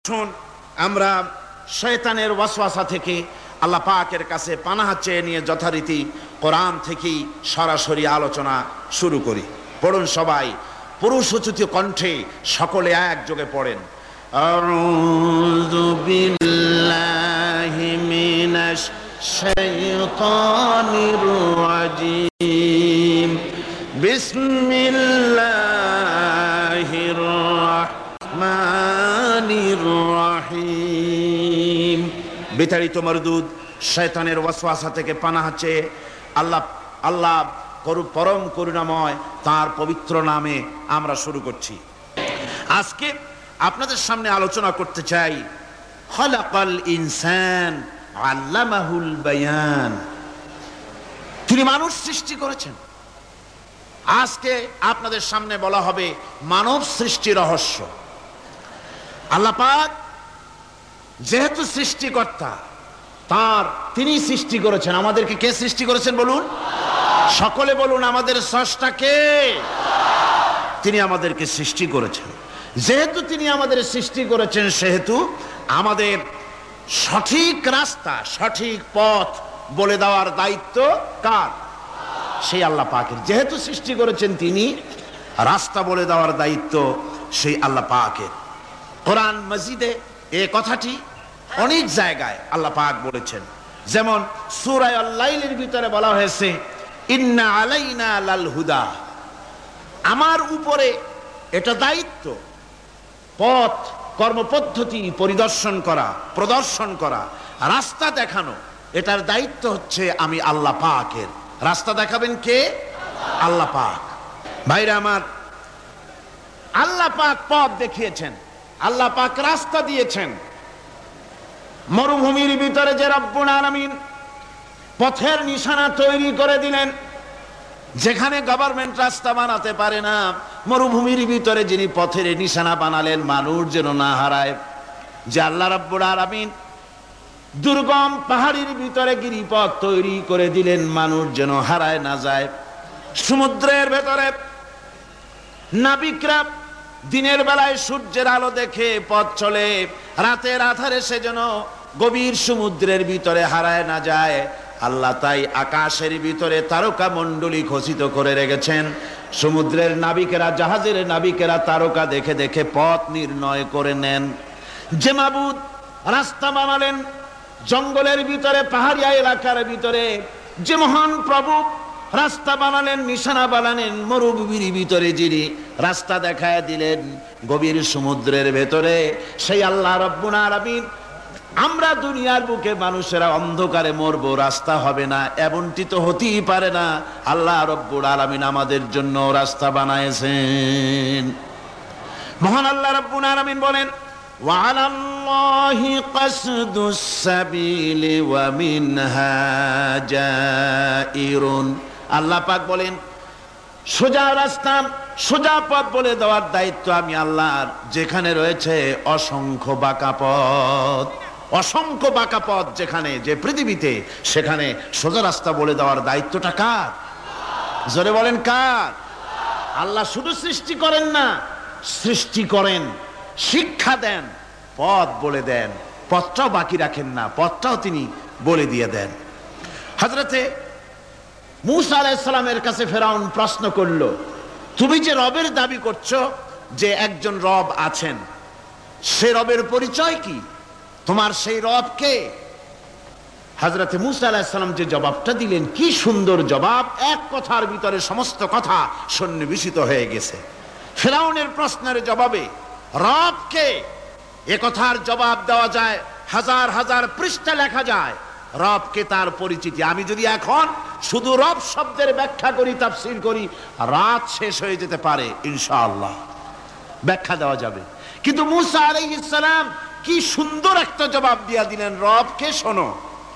শুন, আমরা শয়তানের ওয়াসওয়াসা থেকে আল্লাহ পাকের কাছে পানাহ চেয়ে নিয়ে যথারীতি কোরআন থেকেই সরাসরি আলোচনা শুরু করি। পড়ুন সবাই পুরুষোচিত কণ্ঠে, সকলে একযোগে পড়েন। আউযু বিল্লাহি মিনাশ শাইতানির রাজিম। বিসমিল্লাহির রাহমানির রাহিম। বিতাড়িত মরদুদ শয়তানের ওয়াসওয়াসা থেকে পানাহ চেয়ে আল্লাহ পরম করুণাময় তার পবিত্র নামে আমরা শুরু করছি। আজকে আপনাদের সামনে আলোচনা করতে চাই খালাকাল ইনসান আল্লামাহুল বায়ান। তিনি মানুষ সৃষ্টি করেছেন। আজকে আপনাদের সামনে বলা হবে মানব সৃষ্টি রহস্য। আল্লাহ পাক যেহেতু সৃষ্টিকর্তা, তিনি সৃষ্টি করেছেন। আমাদেরকে কে সৃষ্টি করেছেন বলুন? সকলে বলুন, আমাদের স্রষ্টা কে? তিনি আমাদেরকে সৃষ্টি করেছেন। যেহেতু তিনি আমাদের সৃষ্টি করেছেন, সেহেতু আমাদের সঠিক রাস্তা, সঠিক পথ বলে দেওয়ার দায়িত্ব কার? সেই আল্লাহ পাকের। যেহেতু সৃষ্টি করেছেন তিনি, রাস্তা বলে দেওয়ার দায়িত্ব সেই আল্লাহ পাকের। কোরআন মাজিদে এই কথাটি অনেক জায়গায় আল্লাহ পাক বলেছেন। যেমন সূরা আল-লাইলের ভিতরে বলা হয়েছে ইন্না আলাইনা লাল হুদা। আমার উপরে এটা দায়িত্ব, পথ কর্মপদ্ধতি পরিদর্শন করা, প্রদর্শন করা, রাস্তা দেখানো, এটার দায়িত্ব হচ্ছে আমি আল্লাহ পাকের। রাস্তা দেখাবেন কে? আল্লাহ পাক। ভাইরা আমার, আল্লাহ পাক পথ দেখিয়েছেন, আল্লাহ পাক রাস্তা দিয়েছেন। মরুভূমির ভিতরে যে রব্বুল আলামিন পথের নিশানা তৈরি করে দিলেন, যেখানে গভর্নমেন্ট রাস্তা বানাতে পারে না, মরুভূমির ভিতরে যিনি পথের নিশানা বানালেন মানুষ যেন না হারায়, যে আল্লাহ রব্বুল আলামিন দুর্গম পাহাড়ির ভিতরে গিরিপথ তৈরি করে দিলেন মানুষ যেন হারায় না যায়। সমুদ্রের ভেতরে নাবিকরা দিনের বেলায় সূর্যের আলো দেখে পথ চলে, রাতের আধারে সে যেন গভীর সমুদ্রের ভিতরে হারায় না যায়। আল্লাহ তাই আকাশের ভিতরে তারকা মণ্ডলী খচিত করে রেখেছেন। সমুদ্রের নাবিকেরা, জাহাজের নাবিকেরা তারকা দেখে দেখে পথ নির্ণয় করে নেন। যে মাবুদ রাস্তা বানালেন জঙ্গলের ভিতরে, পাহাড়িয়া এলাকার ভিতরে, যে মহান প্রভু রাস্তা বানালেন, নিশানা বানালেন মরুভূমির ভিতরে, যিনি রাস্তা দেখায় দিলেন গভীর সমুদ্রের ভেতরে, সেই আল্লাহ রব্বুল আলামিন। আমরা দুনিয়ার বুকে মানুষেরা অন্ধকারে মরবো, রাস্তা হবে না, এমনটি তো হতেই পারে না। আল্লাহ রব্বুল আলামিন আমাদের জন্য রাস্তা বানাইছেন। মহান আল্লাহ রব্বুল আলামিন বলেন ওয়ালাল্লাহি কাসদুস সাবিলি ওয়া মিনহা জাইরুন। আল্লাহ পাক বলেন সোজা রাস্তা, সোজা পথ বলে দেওয়ার দায়িত্ব আমি আল্লাহর। যেখানে রয়েছে অসংখ্য বাঁকা পথ, অসংখ্য বাঁকা পথ যেখানে, যে পৃথিবীতে, সেখানে সোজা রাস্তা বলে দেওয়ার দায়িত্বটা কার? জোরে বলেন কার? আল্লাহ শুধু সৃষ্টি করেন না, সৃষ্টি করেন, শিক্ষা দেন, পথ বলে দেন, পথটাও বাকি রাখেন না, পথটাও তিনি বলে দিয়ে দেন। হযরতে মূসা আলাইহিস সালামের কাছে ফেরাউন প্রশ্ন করল, তুমি যে রবের দাবি করছো, যে একজন রব আছেন, সে রবের পরিচয় কি? তোমার সেই রব কে? হযরতে মূসা আলাইহিস সালাম যে জবাবটা দিলেন, কি সুন্দর জবাব! এক কথার ভিতরে সমস্ত কথা সন্নিবেশিত হয়ে গেছে। ফেরাউনের প্রশ্নের জবাবে রব কে, এ কথার জবাব দেওয়া যায়, হাজার হাজার পৃষ্ঠা লেখা যায়। রবকে, তার পরিচিতি। আমি যদি এখন শুধু রব শব্দের ব্যাখ্যা করি, তাফসীর করি, রাত শেষ হয়ে যেতে পারে, ইনশাআল্লাহ ব্যাখ্যা দেওয়া যাবে। কিন্তু মূসা আলাইহিস সালাম কি সুন্দর একটা জবাব দিয়া দিলেন রবকে। শোনো,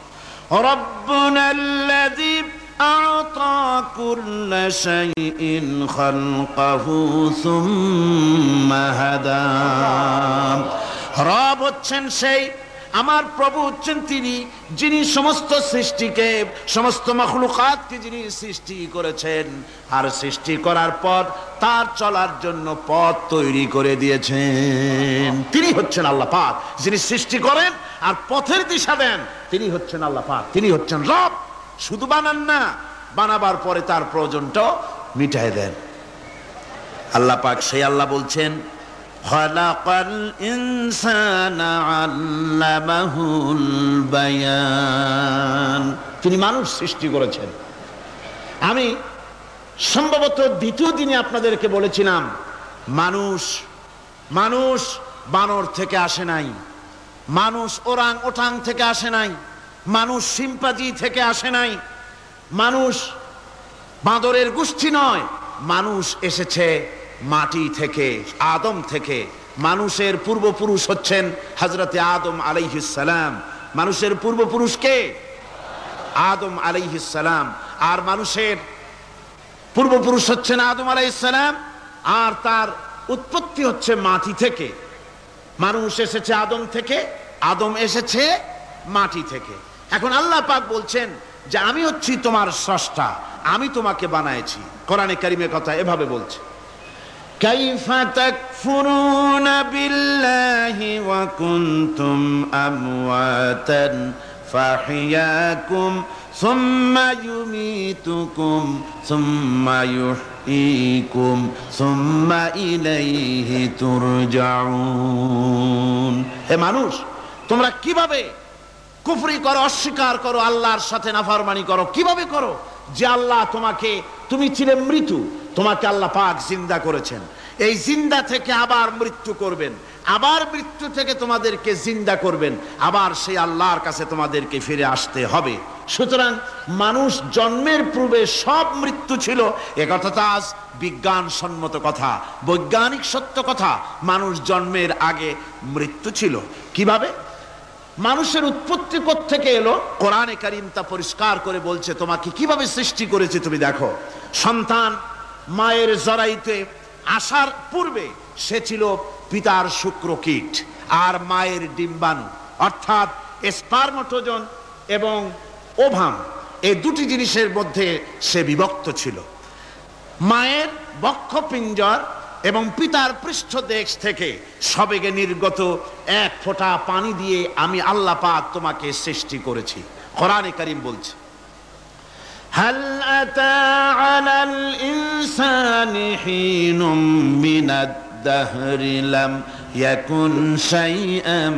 রব্বুনাল্লাযী আ'তা কুল্লা শাইইন খালকাহু সুম্মা হাদা। রব হচ্ছেন সেই আমার প্রভু হচ্ছেন তিনি, যিনি সমস্ত সৃষ্টিকে, সমস্ত মাখলুকাতকে যিনি সৃষ্টি করেছেন, আর সৃষ্টি করার পর তার চলার জন্য পথ তৈরি করে দিয়েছেন। তিনি হচ্ছেন আল্লাহ পাক, যিনি সৃষ্টি করেন আর পথের দিশা দেন। তিনি হচ্ছেন আল্লাহ পাক, তিনি হচ্ছেন রব। শুধু বানান না, বানাবার পরে তার প্রয়োজনটাও মিটায় দেন। আল্লাহ পাক সেই আল্লাহ বলছেন, খালাকাল ইনসানা আল্লামাহুল বায়ান। তিনি মানুষ সৃষ্টি করেছেন। আমি সম্ভবত দ্বিতীয় দিনে আপনাদেরকে বলেছিলাম, মানুষ বানর থেকে আসে নাই, মানুষ ওরাং ওটাং থেকে আসে নাই, মানুষ শিম্পাজি থেকে আসে নাই, মানুষ বাঁদরের গোষ্ঠী নয়, মানুষ এসেছে মাটি থেকে, আদম থেকে। মানুষের পূর্বপুরুষ হচ্ছেন হযরতে আদম আলাইহিস সালাম। মানুষের পূর্বপুরুষ কে? আদম আলাইহিস সালাম। আর মানুষের পূর্বপুরুষ হচ্ছেন আদম আলাইহিস সালাম, আর তার উৎপত্তি হচ্ছে মাটি থেকে। মানুষ এসেছে আদম থেকে, আদম এসেছে মাটি থেকে। এখন আল্লাহ পাক বলছেন যে আমি হচ্ছি তোমার স্রষ্টা, আমি তোমাকে বানাইছি। কোরআনে কারীমে কথা এভাবে বলছে, কাইফা তাকফুরুনা বিল্লাহি ওয়া কুনতুম আমওয়াতান ফাহিয়াকুম সুম্মা ইউমীতুকুম সুম্মা ইউহয়ীকুম সুম্মা ইলাইহি তুরজাউন। হে মানুষ, তোমরা কিভাবে কুফরি করো, অস্বীকার করো, আল্লাহর সাথে নাফরমানি করো? কিভাবে করো? যে আল্লাহ তোমাকে, তুমি ছিলে মৃত্যু, তোমাকে আল্লাহ পাক জিন্দা করেছেন। এই জিন্দা থেকে আবার মৃত্যু করবেন, আবার মৃত্যু থেকে তোমাদেরকে জিন্দা করবেন, আবার সেই আল্লাহর কাছে তোমাদেরকে ফিরে আসতে হবে। সুতরাং মানুষ জন্মের পূর্বে সব মৃত্যু ছিল, একথা তো আজ বিজ্ঞানসম্মত কথা, বৈজ্ঞানিক সত্য কথা। মানুষ জন্মের আগে মৃত্যু ছিল। কিভাবে? মানুষের উৎপত্তি কোত্থেকে এলো? কোরআনে কারীম তা পরিষ্কার করে বলছে, তোমাকে কিভাবে সৃষ্টি করেছে তুমি দেখো। সন্তান মায়ের জরায়ুতে আসার পূর্বে সে ছিল পিতার শুক্রকীট আর মায়ের ডিম্বাণু, অর্থাৎ স্পার্মটোজন এবং ওভাম, এই দুটি জিনিসের মধ্যে সে বিভক্ত ছিল। মায়ের বক্ষপিঞ্জর এবং পিতার পৃষ্ঠদেশ থেকে সবেগে নির্গত এক ফোঁটা পানি দিয়ে আমি আল্লাহ পাক তোমাকে সৃষ্টি করেছি। কোরআনে কারীম বলছে, হাল আতা আলাল ইনসানি হিনুম মিনাদ দাহরি লাম ইয়াকুন শাইআম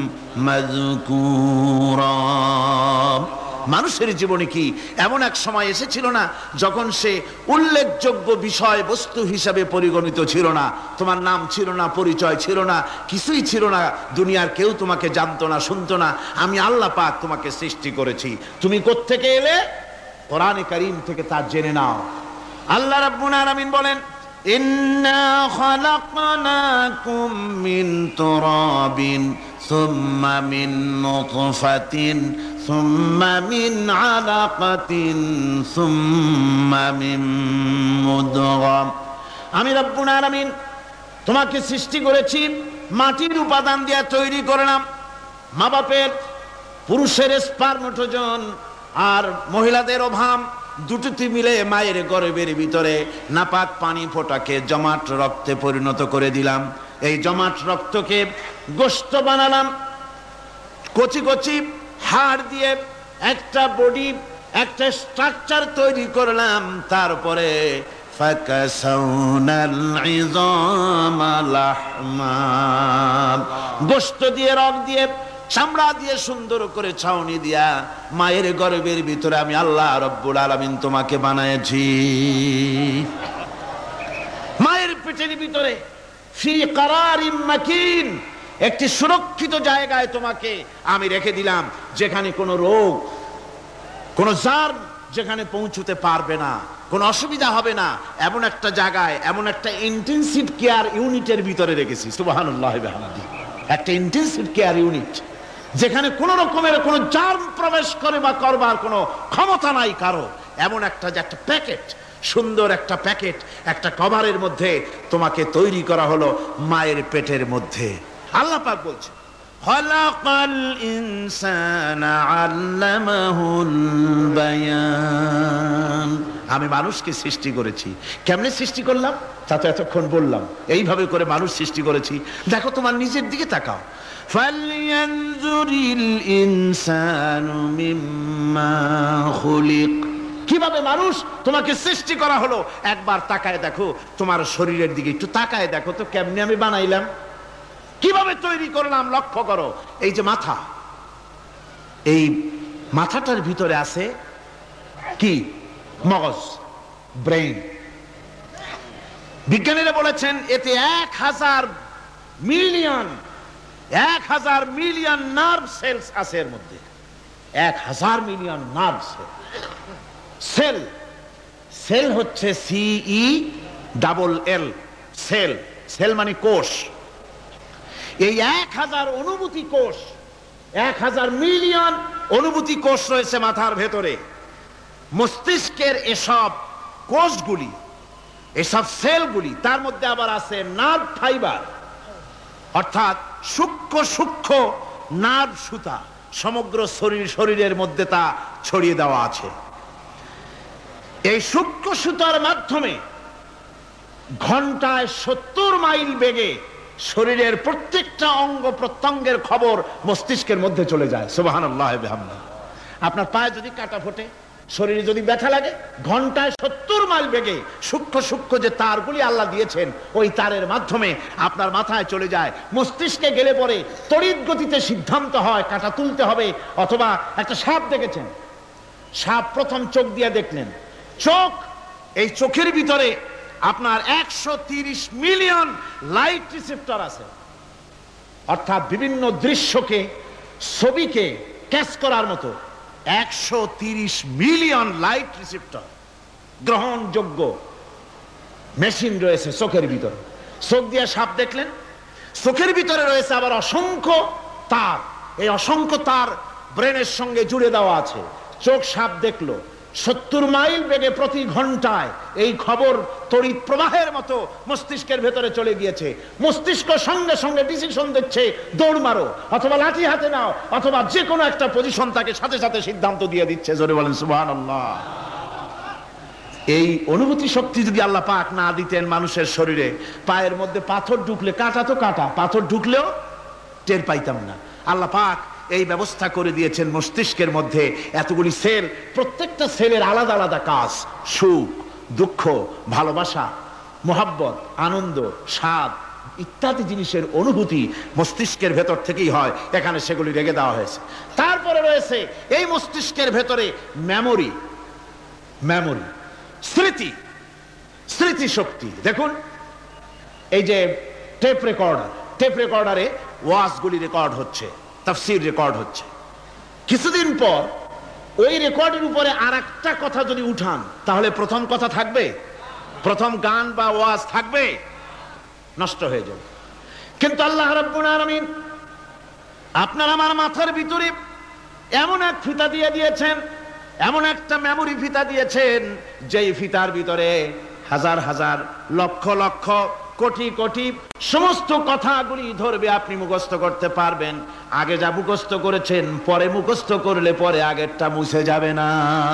মাযকুরা। মানুষের জীবনে কি এমন এক সময় এসেছিল না যখন সে উল্লেখযোগ্য বিষয় বস্তু হিসাবে পরিগণিত ছিল না? তোমার নাম ছিল না, পরিচয় ছিল না, কিছুই ছিল না, দুনিয়ার কেউ তোমাকে জানতো না, শুনতো না। আমি আল্লাহ পাক তোমাকে সৃষ্টি করেছি। তুমি কোত্থেকে এলে? কোরআনে কারীম থেকে তা জেনে নাও। আল্লাহ রাব্বুল আলামিন বলেন, ইন্না খালাকনাকুম মিন তুরাবিন সুম্মা মিন নুতফাতিন সুম্মা মিন আলাকাতিন সুম্মা মিন মুদগা। আমি রাব্বুল আলামিন তোমাকে সৃষ্টি করেছি, মাটির উপাদান দিয়ে তৈরি করলাম। মা বাপের, পুরুষের স্পার্মটোজন আর মহিলাদের ওভাম দুটোতে মিলে মায়ের গর্ভের ভিতরে নাপাক পানি ফোঁটাকে জমাট রক্তে পরিণত করে দিলাম। এই জমাট রক্তকে গোশত বানালাম, কচি কচি হাড় দিয়ে একটা বডি, একটা স্ট্রাকচার তৈরি করলাম। তারপরে ফাকাসাউনাল ইযামা লাহমা, গোশত দিয়ে, রক দিয়ে, চামড়া দিয়ে সুন্দর করে ছাউনি দিয়া মায়ের গর্ভের ভিতরে আমি আল্লাহ রব্বুল আলামিন তোমাকে বানাইছি। মায়ের পেটের ভিতরে ফি কারারিম মাকিন, একটি সুরক্ষিত জায়গায় তোমাকে আমি রেখে দিলাম, যেখানে কোনো রোগ, কোনো জার্ম যেখানে পৌঁছতে পারবে না, কোনো অসুবিধা হবে না। এমন একটা জায়গায়, এমন একটা ইন্টেনসিভ কেয়ার ইউনিটের ভিতরে রেখেছি। সুবহানাল্লাহ ওয়া বিহামদিহি। একটা ইন্টেনসিভ কেয়ার ইউনিট, যেখানে কোনো রকমের কোনো জার্ম প্রবেশ করে বা করবার কোনো ক্ষমতা নাই কারো। এমন একটা যে একটা প্যাকেট, সুন্দর একটা প্যাকেট, একটা কভারের মধ্যে তোমাকে তৈরি করা হলো মায়ের পেটের মধ্যে। আল্লাহ পাক বলছে, খালাকাল ইনসানা আল্লামাহুল বায়ান। আমি মানুষকে সৃষ্টি করেছি। কেমনে সৃষ্টি করলাম তা তো এতক্ষণ বললাম। এইভাবে করে মানুষ সৃষ্টি করেছি। দেখো তোমার নিজের দিকে তাকাও। ফালয়ানজুরিল ইনসানু মিম্মা খুলিক। কিভাবে মানুষ তোমাকে সৃষ্টি করা হলো একবার তাকায় দেখো, তোমার শরীরের দিকে একটু তাকায় দেখো তো কেমনে আমি বানাইলাম, কিভাবে তৈরি করলাম লক্ষ্য করো। এই যে মাথা, এই মাথাটার ভিতরে আছে কি? মগজ, ব্রেইন। বিজ্ঞানীরা বলেছেন এতে 1000 মিলিয়ন নার্ভ সেলস আছে এর মধ্যে। 1000 মিলিয়ন নার্ভ সেল। সেল হচ্ছে CELL, সেল। সেল মানে কোষ। এই 1000 অনুভূতি কোষ, 1000 মিলিয়ন অনুভূতি কোষ রয়েছে মাথার ভেতরে। মস্তিষ্কের এসব কোষগুলি, এসব সেলগুলি, তার মধ্যে আবার আছে নার্ভ ফাইবার, অর্থাৎ সূক্ষ্ম সূক্ষ্ম নার্ভ সুতা সমগ্র শরীরের মধ্যে তা ছড়িয়ে দেওয়া আছে। এই সূক্ষ্ম সুতার মাধ্যমে ঘন্টায় 70 মাইল বেগে শরীরের প্রত্যেকটা অঙ্গ প্রত্যঙ্গের খবর মস্তিষ্কের মধ্যে চলে যায়। সুবহানাল্লাহ ওয়া বিহামদিহি। আপনার পায়ে যদি কাটা ফোটে, শরীরে যদি ব্যথা লাগে, ঘন্টায় 70 মাইল বেগে সূক্ষ্ম সূক্ষ্ম যে তারগুলি আল্লাহ দিয়েছেন, ওই তারের মাধ্যমে আপনার মাথায় চলে যায়। মস্তিষ্কে গেলে পরে তড়িৎ গতিতে সিদ্ধান্ত হয় কাটা তুলতে হবে। অথবা একটা সাপ দেখেছেন, সাপ প্রথম চোখ দিয়ে দেখলেন, চোখ, এই চোখের ভিতরে আপনার 130 মিলিয়ন লাইট রিসেপ্টর আছে, অর্থাৎ বিভিন্ন দৃশ্যকে, ছবিকে ক্যাচ করার মতো 130 মিলিয়ন লাইট রিসেপ্টর গ্রহণযোগ্য মেশিন রয়েছে চোখের ভিতরে। চোখ দিয়ে সাপ দেখলেন, চোখের ভিতরে রয়েছে আবার অসংখ্য তার। এই অসংখ্য তার ব্রেনের সঙ্গে জুড়ে দেওয়া আছে। চোখ সাপ দেখলো, 70 মাইল বেগে প্রতি ঘন্টায় এই খবর তড়িৎ প্রবাহের মতো মস্তিষ্কের ভেতরে চলে গিয়েছে। মস্তিষ্ক সঙ্গে সঙ্গে ডিসিশন দিচ্ছে, দৌড় মারো, অথবা লাঠি হাতে নাও, অথবা যে কোনো একটা পজিশন তাকে সাথে সাথে সিদ্ধান্ত দিয়ে দিচ্ছে। জোরে বলেন সুবহানাল্লাহ। এই অনুভূতি শক্তি যদি আল্লাহ পাক না দিতেন মানুষের শরীরে, পায়ের মধ্যে পাথর ঢুকলে, কাটা তো কাটা, পাথর ঢুকলেও টের পাইতাম না। আল্লাহ পাক এই ব্যবস্থা করে দিয়েছেন মস্তিষ্কের মধ্যে এতগুলি সেল, প্রত্যেকটা সেলের আলাদা আলাদা কাজ। সুখ, দুঃখ, ভালোবাসা, মোহাব্বত, আনন্দ, স্বাদ ইত্যাদি জিনিসের অনুভূতি মস্তিষ্কের ভেতর থেকেই হয়। এখানে সেগুলি রেখে দেওয়া হয়েছে। তারপরে রয়েছে এই মস্তিষ্কের ভেতরে মেমোরি, স্মৃতি, স্মৃতি শক্তি। দেখুন এই যে টেপ রেকর্ডারে ওয়াজগুলি রেকর্ড হচ্ছে, তাফসীর রেকর্ড হচ্ছে। কিছুদিন পর ওই রেকর্ডের উপরে আরেকটা কথা যদি উঠান, তাহলে প্রথম কথা থাকবে? প্রথম গান বা ওয়াজ থাকবে? নষ্ট হয়ে যাবে। কিন্তু আল্লাহ রাব্বুল আলামিন আপনার আমার মাথার ভিতরে এমন এক ফিতা দিয়ে দিয়েছেন, এমন একটা মেমোরি ফিতা দিয়েছেন, যেই ফিতার ভিতরে হাজার হাজার, লক্ষ লক্ষ, কোটি কোটি সমস্ত কথাগুলি ধরবে, আপনি মুখস্থ করতে পারবেন। আগে যা মুখস্থ করেছেন, পরে মুখস্থ করলে পরে আগেরটা মুছে যাবে না।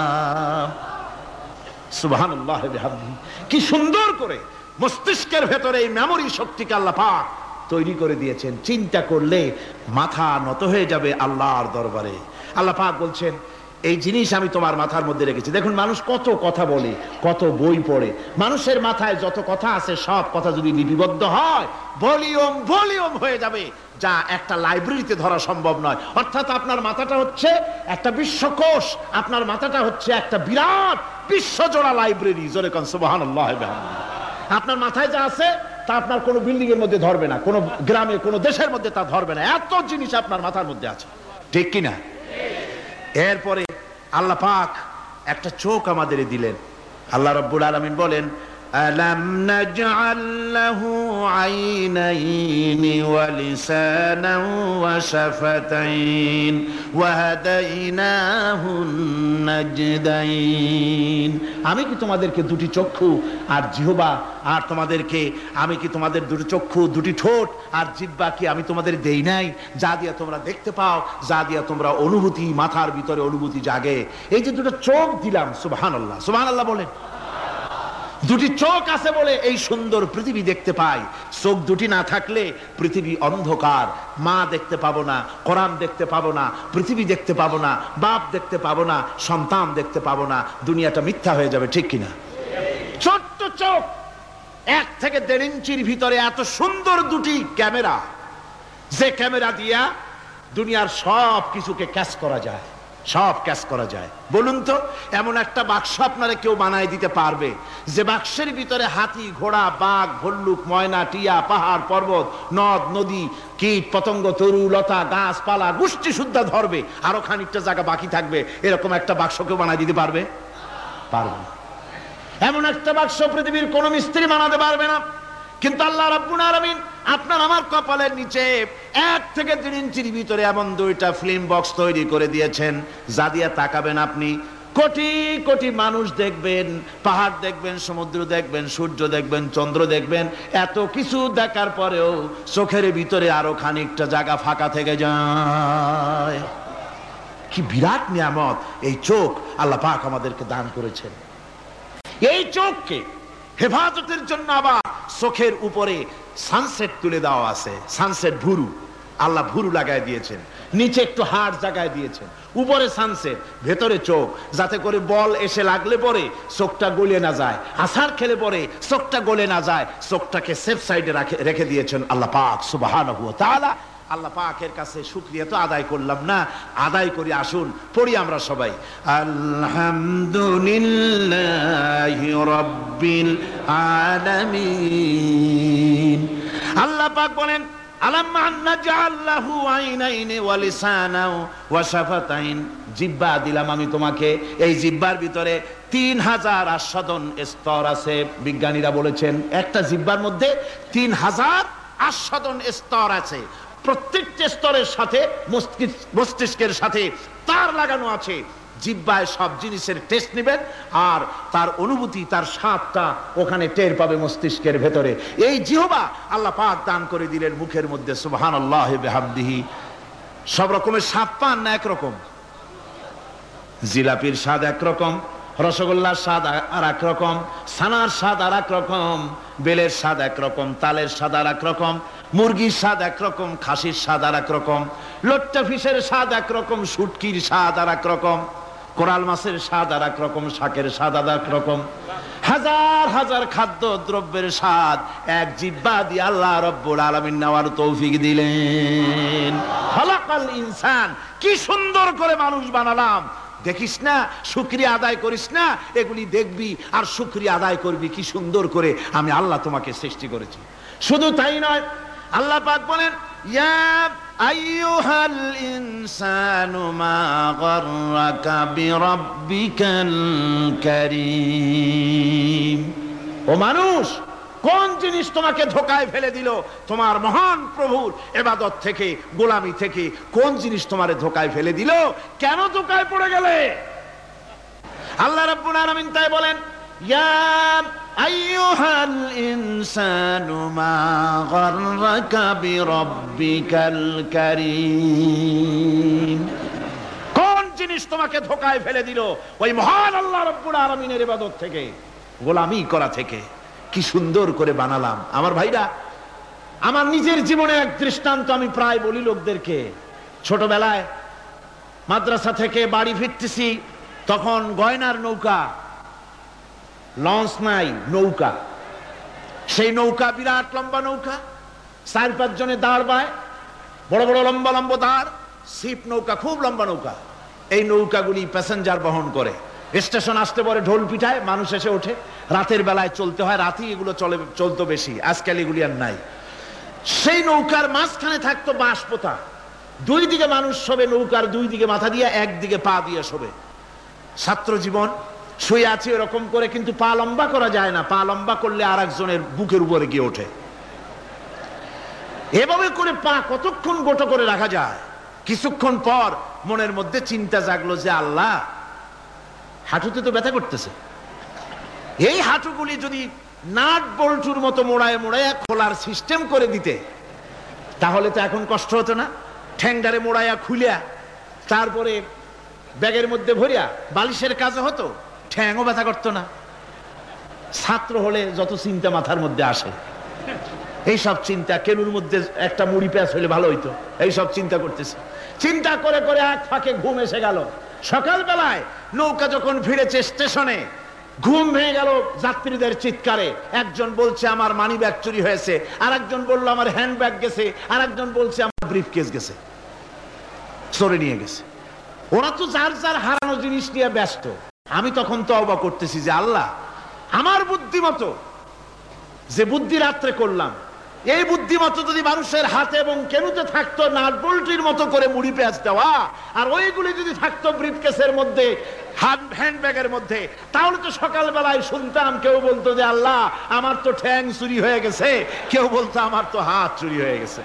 সুবহানাল্লাহ ওয়া বিহামদিহি। কি সুন্দর করে মস্তিষ্কের ভেতরে এই মেমোরি শক্তিকে আল্লাহ পাক তৈরি করে দিয়েছেন। চিন্তা করলে মাথা নত হয়ে যাবে আল্লাহর দরবারে। আল্লাহ পাক বলছেন, এই জিনিস আমি তোমার মাথার মধ্যে রেখেছি। দেখুন মানুষ কত কথা বলে, কত বই পড়ে। মানুষের মাথায় যত কথা আছে, সব কথা যদি লিপিবদ্ধ হয়, ভলিউম হয়ে যাবে, যা একটা লাইব্রেরিতে ধরা সম্ভব নয়। অর্থাৎ আপনার মাথাটা হচ্ছে একটা বিশ্বকোষ, আপনার মাথাটা হচ্ছে একটা বিরাট বিশ্বজোড়া লাইব্রেরি। জোরে কোন সুবহানাল্লাহ। আপনার মাথায় যা আছে তা আপনার কোনো বিল্ডিং এর মধ্যে ধরবে না, কোনো গ্রামে, কোনো দেশের মধ্যে তা ধরবে না। এত জিনিস আপনার মাথার মধ্যে আছে, ঠিক কিনা? এরপরে আল্লাহ পাক একটা চোখ আমাদের দিলেন। আল্লাহ রাব্বুল আলামিন বলেন, ألم نجعل له عينين ولسانا وشفتين وهديناه النجدين। আমি কি তোমাদেরকে দুটি চক্ষু আর জিহ্বা আর তোমাদেরকে আমি কি তোমাদের দুটি চক্ষু দুটি ঠোঁট আর জিহ্বা কি আমি তোমাদের দেই নাই, যা দিয়া তোমরা দেখতে পাও, যা দিয়া তোমরা অনুভূতি, মাথার ভিতরে অনুভূতি জাগে। এই যে দুটো চোখ দিলাম, সুবহানাল্লাহ, সুবহানাল্লাহ বলেন। দুটি চোখ আছে বলে এই সুন্দর পৃথিবী দেখতে পাই। চোখ দুটি না থাকলে পৃথিবী অন্ধকার, মা দেখতে পাবো না, কোরআন দেখতে পাবো না, পৃথিবী দেখতে পাবো না, বাপ দেখতে পাবো না, সন্তান দেখতে পাবো না, দুনিয়াটা মিথ্যা হয়ে যাবে, ঠিক কিনা? ছোট্ট চোখ, 1 থেকে 1.5 ইঞ্চির ভিতরে এত সুন্দর দুটি ক্যামেরা, যে ক্যামেরা দিয়া দুনিয়ার সব কিছুকে ক্যাচ করা যায়, সব ক্যাচ করা যায়। বলুন তো, এমন একটা বাক্স আপনারা কেউ বানায় দিতে পারবে যে বাক্সের ভিতরে হাতি, ঘোড়া, বাঘ, ভল্লুক, ময়না, টিয়া, পাহাড়, পর্বত, নদ, নদী, কীট, পতঙ্গ, তরু, লতা, গাছপালা, গোষ্ঠী শুদ্ধা ধরবে, আরো খানিকটা জায়গা বাকি থাকবে, এরকম একটা বাক্স কেউ বানায় দিতে পারবে? পারবে না। এমন একটা বাক্স পৃথিবীর কোন মিস্ত্রি বানাতে পারবে না। কিন্তু আল্লাহ রাব্বুল আলামিন আপনার আমার কপালের নিচে 1 থেকে 1.5 ইঞ্চির ভিতরে এমন 2টা ফিল্ম বক্স তৈরি করে দিয়েছেন, যা দিয়ে তাকাবেন আপনি কোটি কোটি মানুষ দেখবেন, পাহাড় দেখবেন, সমুদ্র দেখবেন, সূর্য দেখবেন, চন্দ্র দেখবেন। এত কিছু দেখার পরেও চোখের ভিতরে আরো খানিকটা জায়গা ফাঁকা থেকে যায়। কি বিরাট নিয়ামত এই চোখ আল্লাহ পাক আমাদেরকে দান করেছেন। এই চোখকে হেফাজতের জন্য আবার চোখের উপরে সানসেট তুলে দেওয়া আছে, সানসেট ভুরু, আল্লাহ ভুরু লাগায় দিয়েছেন, নিচে একটু হাড় জায়গায় দিয়েছেন, উপরে সানসেট, ভেতরে চোখ, যাতে করে বল এসে লাগলে পরে চোখটা গলে না যায়, আছাড় খেলে পরে চোখটা গলে না যায়, চোখটাকে সেফ সাইডে রেখে দিয়েছেন আল্লাহ পাক সুবহানাহু ওয়া তাআলা। আল্লাহ পাকের কাছে শুকরিয়া তো আদায় করলাম না, আদায় করি। আসুন পড়ি আমরা সবাই, আলহামদুলিল্লাহি রাব্বিল আলামিন। আল্লাহ পাক বলেন, আলাম নাজআল লাহু আইনাইনি ওয়া লিসানাও ওয়া শাফাতাইন। জিহ্বা দিলাম আমি তোমাকে, এই জিহ্বার ভিতরে 3000 আস্বাদন স্তর আছে। বিজ্ঞানীরা বলেছেন একটা জিহ্বার মধ্যে 3000 আস্বাদন স্তর আছে। প্রত্যেকটা স্তরের সাথে মস্তিষ্কের সাথে তার লাগানো আছে। জিহ্বায় সব জিনিসের টেস্ট নেবেন আর তার অনুভূতি, তার স্বাদটা ওখানে টের পাবে মস্তিষ্কের ভেতরে। এই জিহ্বা আল্লাহ পাক দান করে দিলেন মুখের মধ্যে, সুবহানাল্লাহি বিহামদিহি। সব রকমের স্বাদ পান না একরকম? জিলাপির স্বাদ একরকম, রসগোল্লার স্বাদ আর এক রকম, ছানার স্বাদ আর এক রকম, বেলের স্বাদ একরকম, তালের স্বাদ আর এক রকম, মুরগির স্বাদ একরকম, খাসির স্বাদ আর এক রকম, লট্টা ফিশের স্বাদ একরকম, শুটকির স্বাদ আর এক রকম, কোরাল মাছের স্বাদ আর এক রকম, শাকের স্বাদ আর এক রকম। হাজার হাজার খাদ্য দ্রব্যের স্বাদ এক জিহ্বা দিয়ে আল্লাহ রব্বুল আলামিন নেওয়ার তৌফিক দিলেন। খালাকাল ইনসান, কি সুন্দর করে মানুষ বানালাম। দেখিস না, শুকরিয়া আদায় করিস না, এগুলি দেখবি আর শুকরিয়া আদায় করবি কি সুন্দর করে আমি আল্লাহ তোমাকে সৃষ্টি করেছি। শুধু তাই নয়, আল্লাহ পাক বলেন, ইয়া আইয়ুহাল ইনসানু মা গাররাকা বিরাব্বিকাল কারীম। ও মানুষ, কোন জিনিস তোমাকে ধোঁকায় ফেলে দিল তোমার মহান প্রভুর ইবাদত থেকে, গোলামি থেকে? কোন জিনিস তোমারে ধোঁকায় ফেলে দিল? কেন ধোঁকায় পড়ে গেলে? আল্লাহ রাব্বুল আলামিন তাই বলেন, ইয়া আইয়ুহাল ইনসানু মা গাররাকা বিরাব্বিকাল কারীম। কোন জিনিস তোমাকে ধোঁকায় ফেলে দিল ওই মহান আল্লাহ রাব্বুল আলামিনের ইবাদত থেকে, গোলামি করা থেকে? কি সুন্দর করে বানালাম। আমার ভাইরা, আমার নিজের জীবনে এক দৃষ্টান্ত আমি প্রায় বলি লোকদেরকে। ছোটবেলায় মাদ্রাসা থেকে বাড়ি ফিরতেছি, তখন গয়নার নৌকা, লঞ্চ নাই, নৌকা। সেই নৌকা বিরাট লম্বা নৌকা, 4-5 জনে দাঁড় বায়, বড় বড় লম্বা লম্বা দাঁড়, ছিপ নৌকা, খুব লম্বা নৌকা। এই নৌকাগুলি প্যাসেঞ্জার বহন করে। স্টেশন আসতে পরে ঢোল পিঠায়, মানুষ এসে ওঠে। রাতের বেলায় চলতে হয়, রাতেই এগুলো চলতো বেশি, আজকাল এগুলি আর নাই। সেই নৌকার মাঝখানে থাকতো বাঁশ পোতা, 2 দিকে মানুষ শোবে, নৌকার 2 দিকে মাথা দিয়ে, 1 দিকে পা দিয়ে শোবে। ছাত্র জীবন, শুয়ে আছি এরকম করে, কিন্তু পা লম্বা করা যায় না, পা লম্বা করলে আর একজনের বুকের উপরে গিয়ে ওঠে। এভাবে করে পা কতক্ষণ গোটো করে রাখা যায়? কিছুক্ষণ পর মনের মধ্যে চিন্তা জাগলো যে আল্লাহ, হাঁটুতে তো ব্যথা করতেছে, এই হাঁটুগুলি যদি নাট বল্টুর মতো মোড়ায় মোড়ায় খোলার সিস্টেম করে দিতে, তাহলে তো এখন কষ্ট হতো না। ঠ্যাংডারে মোড়াইয়া খুলিয়া তারপরে ব্যাগের মধ্যে ভরিয়া বালিশের কাজ হতো, ঠ্যাংও ব্যথা করতো না। ছাত্র হলে যত চিন্তা মাথার মধ্যে আসে, এইসব চিন্তা, কেনুর মধ্যে একটা মুড়ি পেঁয়াজ হইলে ভালো হইতো, এইসব চিন্তা করতেছে। চিন্তা করে করে এক ফাঁকে ঘুম এসে গেল। সকালবেলায় নৌকা যখন ফিরেছে স্টেশনে, ঘুম ভেঙে গেল যাত্রীদের চিৎকারে। একজন বলছে আমার মানি ব্যাগ চুরি হয়েছে, আর একজন বললো আমার হ্যান্ড ব্যাগ গেছে, আর একজন বলছে আমার ব্রিফ কেস গেছে, চোরে নিয়ে গেছে। ওরা তো যার যার হারানো জিনিস নিয়ে ব্যস্ত। আমি তখন তওবা করতেছি যে আল্লাহ, আমার বুদ্ধিমতো যে বুদ্ধি রাত্রে করলাম, এই বুদ্ধিমতো যদি মানুষের হাতে এবং কেনুতে থাকতো নাট বল্টুর মতো করে মুড়ি পেঁয়াজ দেওয়া, আর ওইগুলি যদি থাকতো ব্রিফকেসের মধ্যে, হ্যান্ড ব্যাগের মধ্যে, তাহলে তো সকালবেলায় শুনতাম কেউ বলতো যে আল্লাহ আমার তো ঠ্যাং চুরি হয়ে গেছে, কেউ বলতো আমার তো হাত চুরি হয়ে গেছে।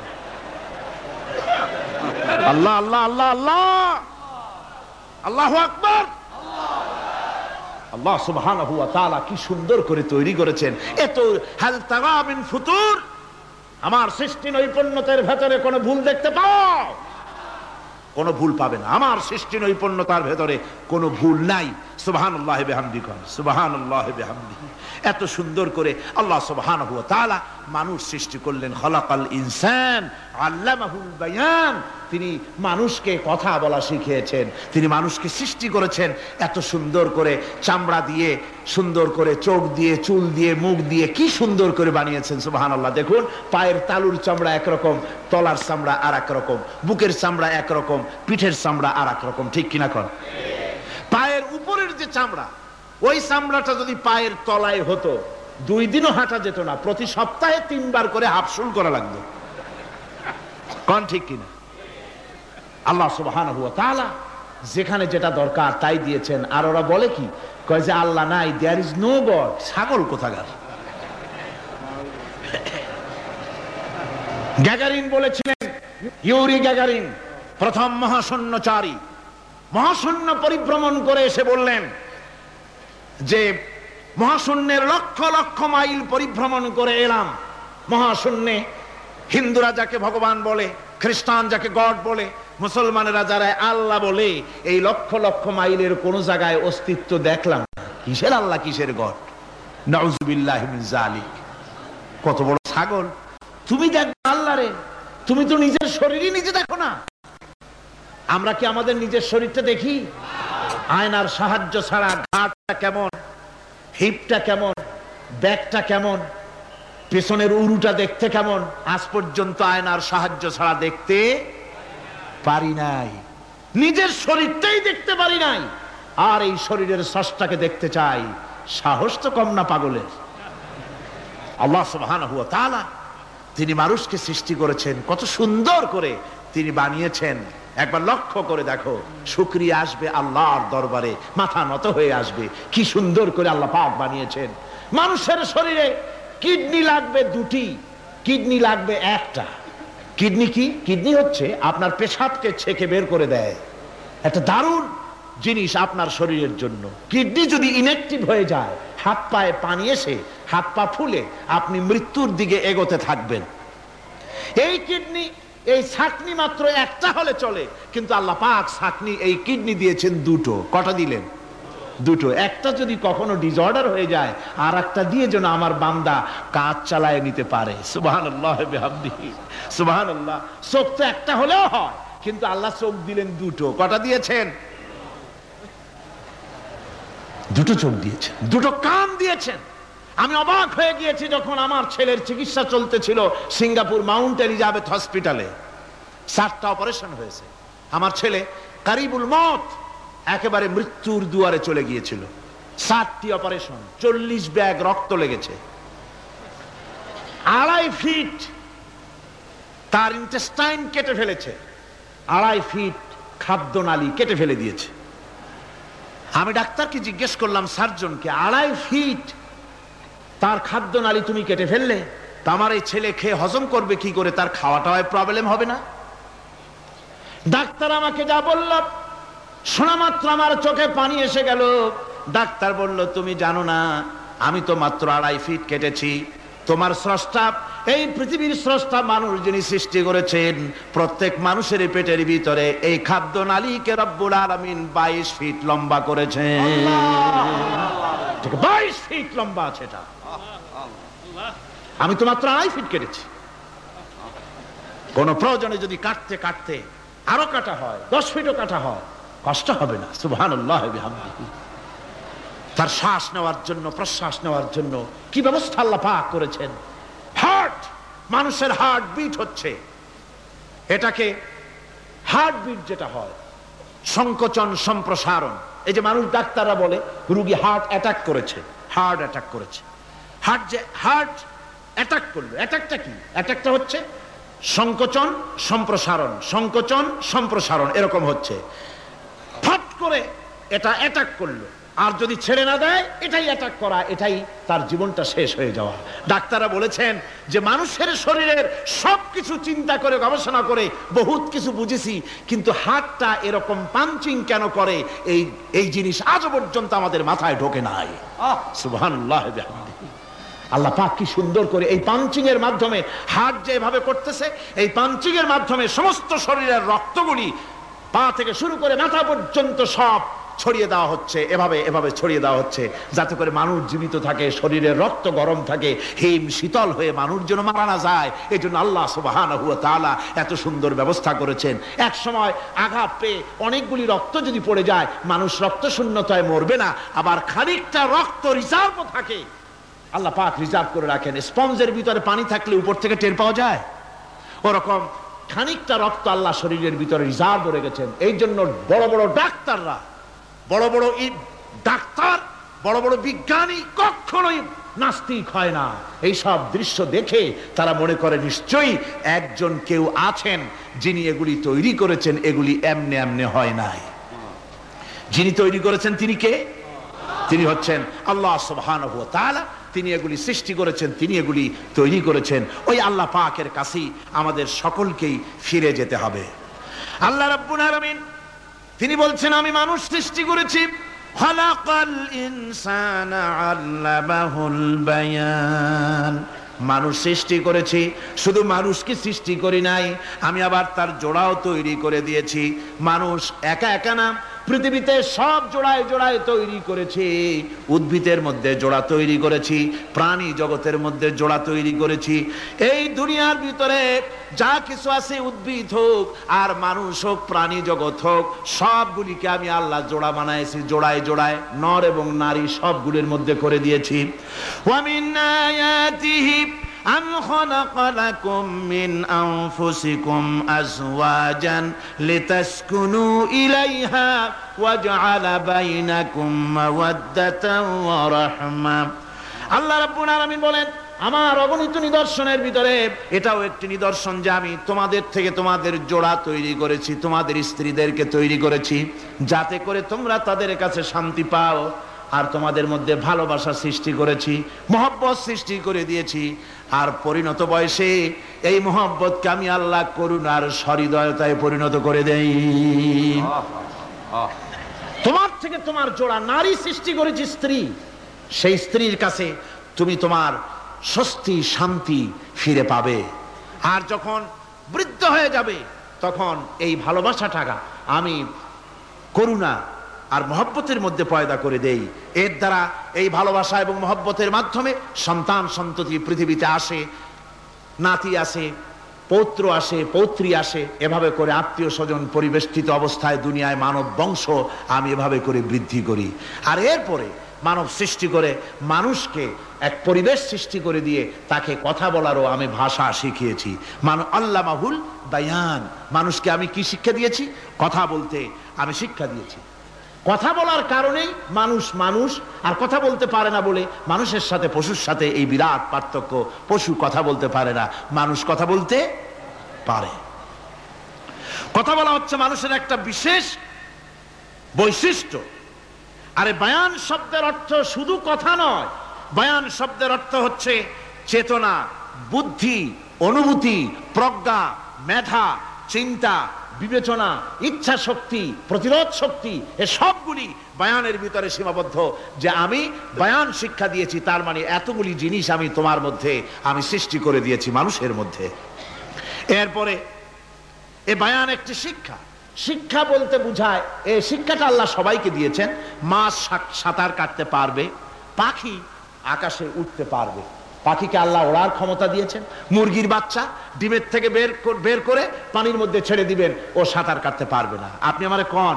আল্লাহ আল্লাহ আল্লাহ আল্লাহ, আল্লাহু আকবার। আল্লাহ সুবহানাহু ওয়া তাআলা কি সুন্দর করে তৈরি করেছেন। এত হাল তারা মিন ফুতুর, আমার সৃষ্টি নৈপুণ্যতার ভেতরে কোনো ভুল দেখতে পাও? কোনো ভুল পাবে না। আমার সৃষ্টি নৈপুণ্যতার ভেতরে কোনো ভুল নাই। সুবহানাল্লাহি বিহামদিহি, সুবহানাল্লাহি বিহামদিহি। এত সুন্দর করে আল্লাহ সুবহানাহু ওয়া তাআলা মানুষ সৃষ্টি করলেন। খলাকাল ইনসান আল্লামাহুল বায়ান, তিনি মানুষকে কথা বলা শিখিয়েছেন, তিনি মানুষকে সৃষ্টি করেছেন এত সুন্দর করে, চামড়া দিয়ে, সুন্দর করে চোখ দিয়ে, চুল দিয়ে, মুখ দিয়ে, কি সুন্দর করে বানিয়েছেন। সুবহানাল্লাহ। দেখুন, পায়ের তালুর চামড়া একরকম, তলার চামড়া আর এক রকম, বুকের চামড়া একরকম, পিঠের চামড়া আর এক রকম, ঠিক কিনা কন? পায়ের উপরের যে চামড়া, ওই চামড়াটা যদি পায়ের তলায় হতো, 2 দিনও হাঁটা যেত না, প্রতি সপ্তাহে 3 বার করে হাফসুল করা লাগতো, কোন ঠিক কিনা? আল্লাহ সুবহানাহু ওয়া তাআলা যেখানে যেটা দরকার তাই দিয়েছেন। আর ওরা বলে কি, কয় যে আল্লাহ নাই, দেয়ার ইজ নো গড। ছাগল কোথাকার। গ্যাগারিন বলেছিলেন, ইউরি গ্যাগারিন প্রথম মহাশূন্যচারী, মহাশূন্য পরিভ্রমণ করে এসে বললেন যে মহাশূন্যের লক্ষ লক্ষ মাইল পরিভ্রমণ করে এলাম। মহাশূন্যে হিন্দুরা যাকে ভগবান বলে, খ্রিস্টান যাকে গড বলে, মুসলমানেরা যারা আল্লাহ বলে, এই লক্ষ লক্ষ মাইলের কোন জায়গায় অস্তিত্ব দেখলাম না। কিসের আল্লাহ, কিসের গড? নাউযুবিল্লাহি মিন যালিক। কত বড় ছাগল! তুমি দেখো আল্লাহ রে, তুমি তো নিজের শরীরই নিজে দেখো না। আমরা কি আমাদের নিজের শরীরটা দেখি? আয়নার সাহায্য ছাড়া ঘাটটা কেমন, হিপটা কেমন, ব্যাকটা কেমন, পেছনের উরুটা দেখতে কেমন, আজ পর্যন্ত আয়নার সাহায্য ছাড়া দেখতে পারি নাই। নিজের শরীরটাই দেখতে পারি নাই, আর এই শরীরের স্রষ্টাকে দেখতে চাই। সাহস তো কম না পাগলের। আল্লাহ সুবহানাহু ওয়া তাআলা তিনি মানুষকে সৃষ্টি করেছেন, কত সুন্দর করে তিনি বানিয়েছেন। একবার লক্ষ্য করে দেখো, শুকরিয়া আসবে আল্লাহর দরবারে, মাথা নত হয়ে আসবে। কি সুন্দর করে আল্লাহ পাক বানিয়েছেন। মানুষের শরীরে কিডনি লাগবে 2টি, কিডনি লাগবে 1টা। কিডনি কি? কিডনি হচ্ছে আপনার পেশাবকে ছেঁকে বের করে দেয়, একটা দারুণ জিনিস আপনার শরীরের জন্য। কিডনি যদি ইনঅ্যাক্টিভ হয়ে যায়, হাত পায়ে পানি এসে হাত পা ফুলে আপনি মৃত্যুর দিকে এগোতে থাকবেন। এই কিডনি, এই ছাকনি মাত্র 1টা হলে চলে, কিন্তু আল্লাহ পাক ছাকনি, এই কিডনি দিয়েছেন 2টো। কটা দিলেন? 2টো। একটা যদি কখনো ডিসঅর্ডার হয়ে যায়, আর একটা দিয়ে যেন আমার বান্দা কাজ চালায় নিতে পারে। সুবহানাল্লাহ বিহামদিহি, সুবহানাল্লাহ। চোখ তো একটা হলেও হয়, কিন্তু আল্লাহ চোখ দিলেন 2টো। কটা দিয়েছেন? 2টো চোখ দিয়েছেন, 2টো কান দিয়েছেন। আমি অবাক হয়ে গিয়েছি যখন আমার ছেলের চিকিৎসা চলতেছিল সিঙ্গাপুর মাউন্ট এলিজাবেথ হসপিটালে। 7টা অপারেশন হয়েছে। আমার ছেলে কারিবুল মত, একেবারে মৃত্যুর দুয়ারে চলে গিয়েছিল। 7টি অপারেশন, 40 ব্যাগ রক্ত লেগেছে। 2.5 ফিট তার ইন্টেস্টাইন কেটে ফেলেছে, 2.5 ফিট খাদ্য নালী কেটে ফেলে দিয়েছে। আমি ডাক্তারকে জিজ্ঞেস করলাম, সার্জনকে, 2.5 ফিট তার খাদ্য নালী তুমি কেটে ফেললে, তা আমার এই ছেলে খেয়ে হজম করবে কি করে? তার খাওয়াটাও প্রবলেম হবে না? ডাক্তার আমাকে যা বলল, শোনা মাত্র আমার চোখে পানি এসে গেল। ডাক্তার বলল, তুমি জানো না, আমি তো মাত্র 2.5 ফিট কেটেছি। তোমার স্রষ্টা, এই পৃথিবীর স্রষ্টা মানুষ যিনি সৃষ্টি করেছেন, প্রত্যেক মানুষের পেটের ভিতরে এই খাদ্য নালীকে রব্বুল আলামিন 22 ফিট লম্বা করেছেন। 22 ফিট লম্বা আছে এটা। আমি তো মাত্র 2.5 ফিট কেটেছি। কোন প্রয়োজনে যদি কাটতে কাটতে আরো কাটা হয়, 10 ফিটও কাটা হয়, কষ্ট হবে না। সুবহানাল্লাহ বিহামদিহি। তার শ্বাস নেওয়ার জন্য, প্রশ্বাস নেওয়ার জন্য কি ব্যবস্থা আল্লাহ পাক করেছেন। হার্ট, মানুষের হার্ট বিট হচ্ছে, এটাকে হার্ট বিট যেটা হয়, সংকোচন সম্প্রসারণ। এই যে মানুষ, ডাক্তাররা বলে রোগী হার্ট অ্যাটাক করেছে, হার্ট অ্যাটাক করেছে। হার্ট অ্যাটাক করলো, অ্যাটাকটা কি? অ্যাটাকটা হচ্ছে সংকোচন সম্প্রসারণ, সংকোচন সম্প্রসারণ, এরকম হচ্ছে। ফট করে এটা অ্যাটাক করলো, আর যদি ছেড়ে না দেয়, এটাই অ্যাটাক করা, এটাই তার জীবনটা শেষ হয়ে যাওয়া। ডাক্তাররা বলেছেন যে মানুষের শরীরের সবকিছু চিন্তা করে, গবেষণা করে বহুত কিছু বুঝেছি, কিন্তু হার্টটা এরকম পাঞ্চিং কেন করে, এই জিনিস আজও পর্যন্ত আমাদের মাথায় ঢোকে নাই। সুবহানাল্লাহ বিহামদিহি। আল্লাহ পাক কি সুন্দর করে এই পাঞ্চিং এর মাধ্যমে, হার্ট যেভাবে করতেছে, এই পাঞ্চিং এর মাধ্যমে সমস্ত শরীরের রক্তগুলি পা থেকে শুরু করে মাথা পর্যন্ত সব ছড়িয়ে দেওয়া হচ্ছে, এভাবে ছড়িয়ে দেওয়া হচ্ছে, যাতে করে মানুষ জীবিত থাকে, শরীরের রক্ত গরম থাকে, হিম শীতল হয়ে মানুষ যেন মারা না যায়। এই জন্য আল্লাহ সুবহানাহু ওয়া তাআলা এত সুন্দর ব্যবস্থা করেছেন। এক সময় আঘাত পেয়ে অনেকগুলি রক্ত যদি পড়ে যায়, মানুষ রক্ত শূন্যতায় মরবে না, আবার খানিকটা রক্ত রিজার্ভও থাকে, আল্লাহ পাক রিজার্ভ করে রাখেন। স্পঞ্জের ভিতরে পানি থাকলে উপর থেকে টের পাওয়া যায়, ওরকম খানিকটা রক্ত আল্লাহ শরীরের ভিতরে রিজার্ভ রেখেছেন। এই জন্য বড় বড় ডাক্তাররা, বড় বড় ডাক্তার, বড় বড় বিজ্ঞানী কখনোই নাস্তিক হয় না। এই সব দৃশ্য দেখে তারা মনে করে নিশ্চয়ই একজন কেউ আছেন যিনি এগুলি তৈরি করেছেন, এগুলি এমনে এমনে হয় নাই। যিনি তৈরি করেছেন তিনি কে? তিনি হচ্ছেন আল্লাহ সুবহানাহু ওয়া তাআলা। তিনি এগুলি সৃষ্টি করেছেন, তিনি এগুলি তৈরি করেছেন। ওই আল্লাহ পাকের কাছেই আমাদের সকলকেই ফিরে যেতে হবে। আল্লাহ রাব্বুল আলামিন তিনি বলছেন, আমি মানুষ সৃষ্টি করেছি, খালাকাল ইনসানা আল্লামাহুল বায়ান। মানুষ সৃষ্টি করেছি, শুধু মানুষকে সৃষ্টি করি নাই, আমি আবার তার জোড়াও তৈরি করে দিয়েছি। মানুষ একা একা না, পৃথিবীতে সব জোড়ায় জোড়ায় তৈরি করেছি। উদ্ভিদের মধ্যে জোড়া তৈরি করেছি, প্রাণী জগতের মধ্যে জোড়া তৈরি করেছি। এই দুনিয়ার ভিতরে যা কিছু আছে, উদ্ভিদ হোক আর মানুষ হোক, প্রাণী জগৎ হোক, সবগুলিকে আমি আল্লাহ জোড়া বানাইছি, জোড়ায় জোড়ায় নর এবং নারী সবগুলির মধ্যে করে দিয়েছি। ওয়া মিন আয়াতিহি أم خلق لكم من أنفسكم أزواجا لتسكنوا إليها وجعل بينكم مودة ورحمة। আল্লাহ রাব্বুল আলামিন বলেন, আমার অগণিত নিদর্শনের ভিতরে এটাও একটি নিদর্শন যে আমি তোমাদের থেকে তোমাদের জোড়া তৈরি করেছি, তোমাদের স্ত্রীদেরকে তৈরি করেছি, যাতে করে তোমরা তাদের কাছে শান্তি পাও। আর তোমাদের মধ্যে ভালোবাসা সৃষ্টি করেছি, মহব্বত সৃষ্টি করে দিয়েছি। আর পরিণত বয়সে এই মহব্বতকে আমি আল্লাহ করুণার সহৃদয়তায় পরিণত করে দেই। তোমার থেকে তোমার জোড়া নারী সৃষ্টি করেছি, স্ত্রী। সেই স্ত্রীর কাছে তুমি তোমার স্বস্তি শান্তি ফিরে পাবে। আর যখন বৃদ্ধ হয়ে যাবে, তখন এই ভালোবাসাটা আমি করুণা আর মহব্বতের মধ্যে পয়দা করে দেই। এর দ্বারা এই ভালোবাসা এবং মহব্বতের মাধ্যমে সন্তান সন্ততি পৃথিবীতে আসে, নাতি আসে, পৌত্র আসে, পৌত্রী আসে, এভাবে করে আত্মীয় স্বজন পরিবেষ্টিত অবস্থায় দুনিয়ায় মানব বংশ আমি এভাবে করে বৃদ্ধি করি। আর এরপরে মানব সৃষ্টি করে মানুষকে এক পরিবেশ সৃষ্টি করে দিয়ে তাকে কথা বলারও আমি ভাষা শিখিয়েছি। আল্লামাহুল বায়ান, মানুষকে আমি কি শিক্ষা দিয়েছি? কথা বলতে আমি শিক্ষা দিয়েছি। কথা বলার কারণেই মানুষ মানুষ, আর কথা বলতে পারে না বলে মানুষের সাথে পশুর সাথে এই বিরাট পার্থক্য। পশু কথা বলতে পারে না, মানুষ কথা বলতে পারে। কথা বলা হচ্ছে মানুষের একটা বিশেষ বৈশিষ্ট্য। আরে বায়ান শব্দের অর্থ শুধু কথা নয়, বায়ান শব্দের অর্থ হচ্ছে চেতনা, বুদ্ধি, অনুভূতি, প্রজ্ঞা, মেধা, চিন্তা, বিবেচনা, ইচ্ছা শক্তি, প্রতিরোধ শক্তি, এ সবগুলি বায়ানের ভিতরে সীমাবদ্ধ। যে আমি বায়ান শিক্ষা দিয়েছি, তার মানে এতগুলি জিনিস আমি তোমার মধ্যে আমি সৃষ্টি করে দিয়েছি মানুষের মধ্যে। এরপরে এ বায়ান একটি শিক্ষা। শিক্ষা বলতে বুঝায়, এই শিক্ষাটা আল্লাহ সবাইকে দিয়েছেন। মাছ সাঁতার কাটতে পারবে, পাখি আকাশে উঠতে পারবে, পাখিকে আল্লাহ ওড়ার ক্ষমতা দিয়েছেন। মুরগির বাচ্চা ডিমের থেকে বের করে পানির মধ্যে ছেড়ে দিবেন, ও সাঁতার কাটতে পারবে না। আপনি আমারে কোন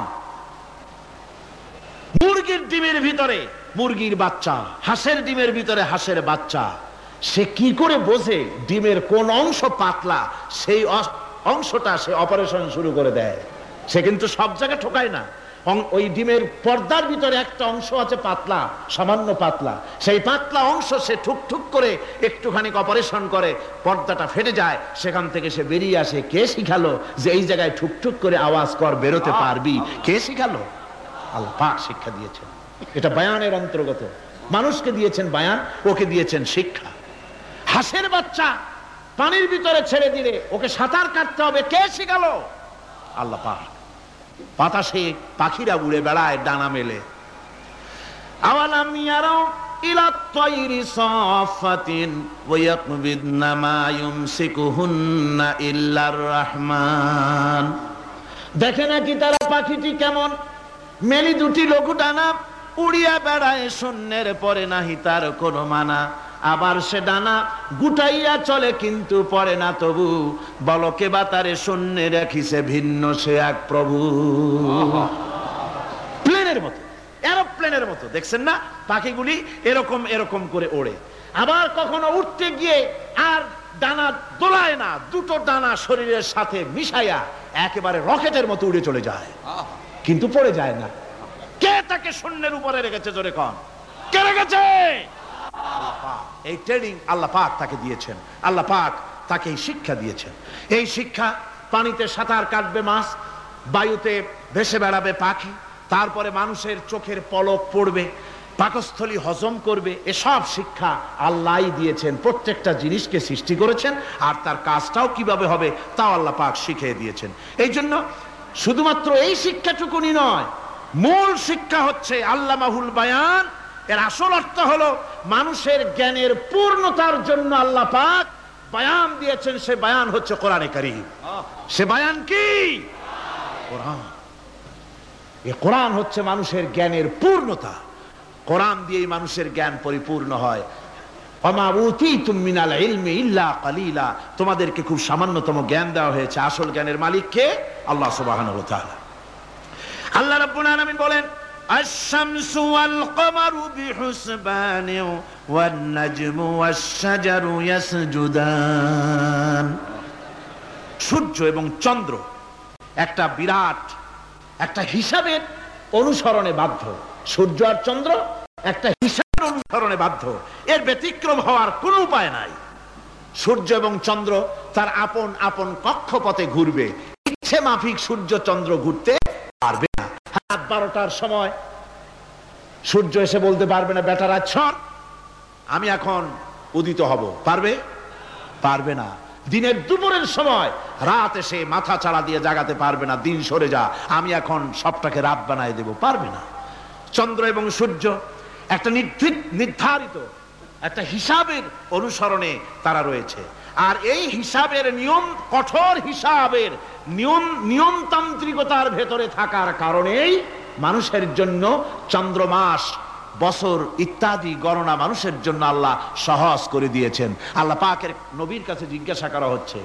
মুরগির ডিমের ভিতরে মুরগির বাচ্চা, হাঁসের ডিমের ভিতরে হাঁসের বাচ্চা, সে কি করে বোঝে ডিমের কোন অংশ পাতলা, সেই অংশটা সে অপারেশন শুরু করে দেয়। সে কিন্তু সব জায়গায় ঠোকায় না। ওই ডিমের পর্দার ভিতরে একটা অংশ আছে পাতলা, সামান্য পাতলা, সেই পাতলা অংশ সে ঠুক করে একটুখানি অপারেশন করে, পর্দাটা ফেটে যায়, সেখান থেকে সে বেরিয়ে আসে। কে শিখালো যে এই জায়গায় ঠুক করে আওয়াজ কর, বেরোতে পারবি? কে শিখালো? আল্লাহ পাক শিক্ষা দিয়েছেন। এটা বায়ানের অন্তর্গত। মানুষকে দিয়েছেন বায়ান, ওকে দিয়েছেন শিক্ষা। হাঁসের বাচ্চা পানির ভিতরে ছেড়ে দিলে ওকে সাঁতার কাটতে হবে, কে শিখালো? আল্লাহ পাক। বাতাসে পাখিরা উড়ে বেড়ায় ডানা মেলে। আওয়ালাম ইয়ারাউ ইলা তায়রি সাফাতিন ওয়া ইয়াকবিদনা মা ইউমসিকুহুন্না ইল্লার রহমান। দেখে নাকি তারা পাখিটি কেমন মেলি দুটি লঘু ডানা উড়িয়া বেড়ায়, শূন্যের পরে নাহি তার কোনো মানা। আবার সে ডানা গুটাইয়া চলে কিন্তু পড়ে না তবু, বলকে বা তারে শূন্যে রাখিছে ভিন্ন সে এক প্রভু। প্লেনের মতো, এরোপ্লেনের মতো, দেখছেন না পাখিগুলি এরকম এরকম করে ওড়ে। আবার কখনো উঠতে গিয়ে আর ডানা দোলায় না, দুটো ডানা শরীরের সাথে মিশাইয়া একেবারে রকেটের মতো উড়ে চলে যায়, কিন্তু পড়ে যায় না। কে তাকে শূন্যের উপরে রেখেছে? জোরে কন, কে রেখেছে? এই ট্রেনিং আল্লাহ পাক তাকে দিয়েছেন। আল্লাহ পাক তাকে এই শিক্ষা দিয়েছেন। এই শিক্ষা, পানিতে সাঁতার কাটবে মাছ, বায়ুতে ভেসে বেড়াবে পাখি, তারপরে মানুষের চোখের পলক পড়বে, পাকস্থলী হজম করবে, এসব শিক্ষা আল্লাহই দিয়েছেন। প্রত্যেকটা জিনিসকে সৃষ্টি করেছেন, আর তার কাজটাও কিভাবে হবে তাও আল্লাহ পাক শিখিয়ে দিয়েছেন। এই জন্য শুধুমাত্র এই শিক্ষাটুকুনি নয়, মূল শিক্ষা হচ্ছে আল্লামাহুল বায়ান। এর আসল অর্থ হলো মানুষের জ্ঞানের পূর্ণতার জন্য আল্লাহ পাক বায়ান দিয়েছেন। সে বায়ান হচ্ছে কোরআনে কারীম। সে বায়ান কি? কোরআন। এই কোরআন হচ্ছে মানুষের জ্ঞানের পূর্ণতা। কোরআন দিয়েই মানুষের জ্ঞান পরিপূর্ণ হয়। ওমা উতীতুম মিনাল ইলমি ইল্লা কালিলা, তোমাদেরকে খুব সামান্যতম জ্ঞান দেওয়া হয়েছে। আসল জ্ঞানের মালিক কে? আল্লাহ সুবহানাহু ওয়া তাআলা। আল্লাহ রাব্বুল আলামিন বলেন, আশ-শামসু ওয়াল কমারু বিহুসবান ওয়ান নাজমু ওয়াশ-শাজারু ইয়াসজুদান। সূর্য এবং চন্দ্র একটা বিরাট একটা হিসাবের অনুসরণে বাধ্য। সূর্য আর চন্দ্র একটা হিসাবের অনুসরণে বাধ্য, এর ব্যতিক্রম হওয়ার কোনো উপায় নাই। সূর্য এবং চন্দ্র তার আপন আপন কক্ষপথে ঘুরবে, ইচ্ছে মাফিক সূর্য চন্দ্র ঘুরতে পারবে না। রাত 12টার সময় সূর্য এসে বলতে পারবে না, বেটা রাত ছর, আমি এখন উদিত হব। পারবে? পারবে না। দিনের দুপুরের সময় রাত এসে মাথা চাড়া দিয়ে জাগাতে পারবে না, দিন সরে যা, আমি এখন সবটাকে রাত বানায় দেব, পারবে না। চন্দ্র এবং সূর্য একটা নির্ধারিত একটা হিসাবের অনুসরণে তারা রয়েছে। আর এই হিসাবের নিয়ম, কঠোর হিসাবের নিয়মতান্ত্রিকতার ভেতরে থাকার কারণেই মানুষের জন্য চন্দ্র, মাস, বছর ইত্যাদি গণনা মানুষের জন্য আল্লাহ সহজ করে দিয়েছেন। আল্লাহ পাকের নবীর কাছে জিজ্ঞাসা করা হচ্ছে,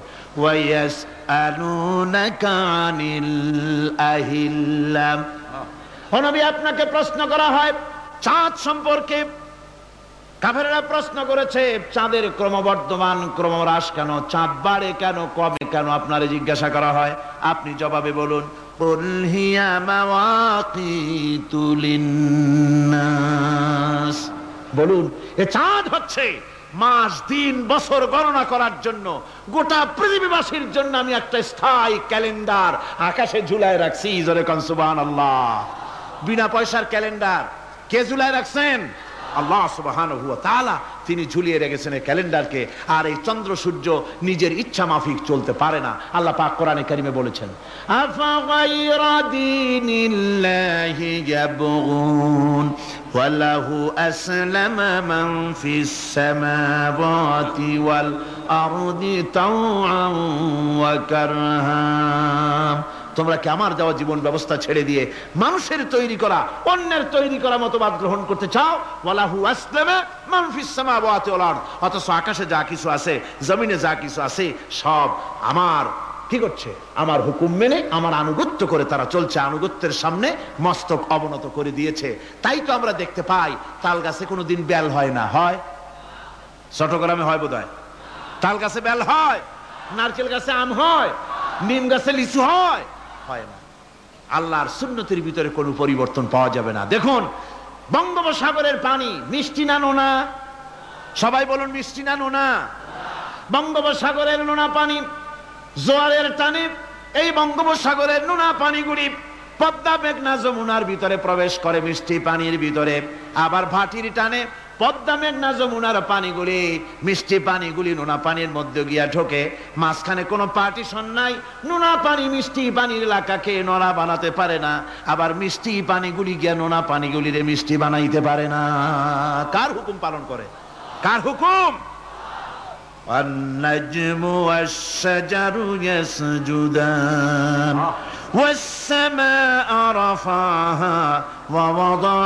ওয়ায়াসআলুনাকা আনিল আহিল্লা, ও নবী আপনাকে প্রশ্ন করা হয় চাঁদ সম্পর্কে। কাফেররা প্রশ্ন করেছে চাঁদের ক্রমবর্ধমান ক্রমহ্রাস কেন, চাঁদ বাড়ে কেন, কমে কেন, আপনারে জিজ্ঞাসা করা হয়, আপনি জবাবে বলুন, কুল হিয়া মাওয়াকিতু লিন্নাস, বলুন এ চাঁদ হচ্ছে মাস, দিন, বছর গণনা করার জন্য, গোটা পৃথিবীবাসীর জন্য আমি একটা স্থায়ী ক্যালেন্ডার আকাশে ঝুলায় রাখছি। জোরে কোন সুবহানাল্লাহ। বিনা পয়সার ক্যালেন্ডার, কে ঝুলায় রাখছেন? আল্লাহ সুবহানাহু ওয়া তাআলা তিনি ঝুলিয়ে রেখেছেন এই ক্যালেন্ডারকে। আর এই চন্দ্র সূর্য নিজের ইচ্ছা মাফিক চলতে পারে না। আল্লাহ পাক কোরআনে কারিমে বলেছেন, আফা গায়রা দীনিল্লাহি ইয়াবগুন ওয়া লাহু আসলামা মান ফিস সামাওয়াতি ওয়াল আরদি তাওআন ওয়া কারহা। তোমরা কি আমার দেওয়া জীবন ব্যবস্থা ছেড়ে দিয়ে মানুষের তৈরি করা, অন্যের তৈরি করা মতবাদ গ্রহণ করতে চাও? ওয়ালাহু আসলামা মান ফিস সামাওয়াতি ওয়াল আরদ, অথচ আকাশে যা কিছু আছে, জমিনে যা কিছু আছে, সব আমার কি করছে? আমার হুকুম মেনে, আমার আনুগত্য করে তারা চলছে। আনুগত্যের সামনে মস্তক অবনত করে দিয়েছে। তাই তো আমরা দেখতে পাই তাল গাছে কোনোদিন বেল হয় না। হয়? চট্টগ্রামে হয় বোধহয়। তাল গাছে বেল হয়, নারকেল গাছে আম হয়, নিম গাছে লিচু হয়? হয় না। আল্লাহর সুন্নতের ভিতরে কোনো পরিবর্তন পাওয়া যাবে না। দেখুন, বঙ্গোপসাগরের পানি মিষ্টি না নোনা? সবাই বলুন, মিষ্টি না নোনা? বঙ্গোপসাগরের নোনা পানি জোয়ারের টানে এই বঙ্গোপসাগরের নোনা পানিগুলি পদ্মা মেঘনা যমুনার ভিতরে প্রবেশ করে মিষ্টি পানির ভিতরে। আবার ভাটির টানে পদ্মা মেঘনা যমুনার পানিগুলি, মিষ্টি পানিগুলি নোনা পানির মধ্যে গিয়া ঢোকে। মাঝখানে কোনো পার্টিশন নাই। নোনা পানি মিষ্টি পানির এলাকাকে নোনা বানাতে পারে না, আবার মিষ্টি পানিগুলি গিয়া নোনা পানিগুলিরে মিষ্টি বানাইতে পারে না। কার হুকুম পালন করে? কার হুকুম? والنجم والشجر يسجدان والسماء رفعها ووضع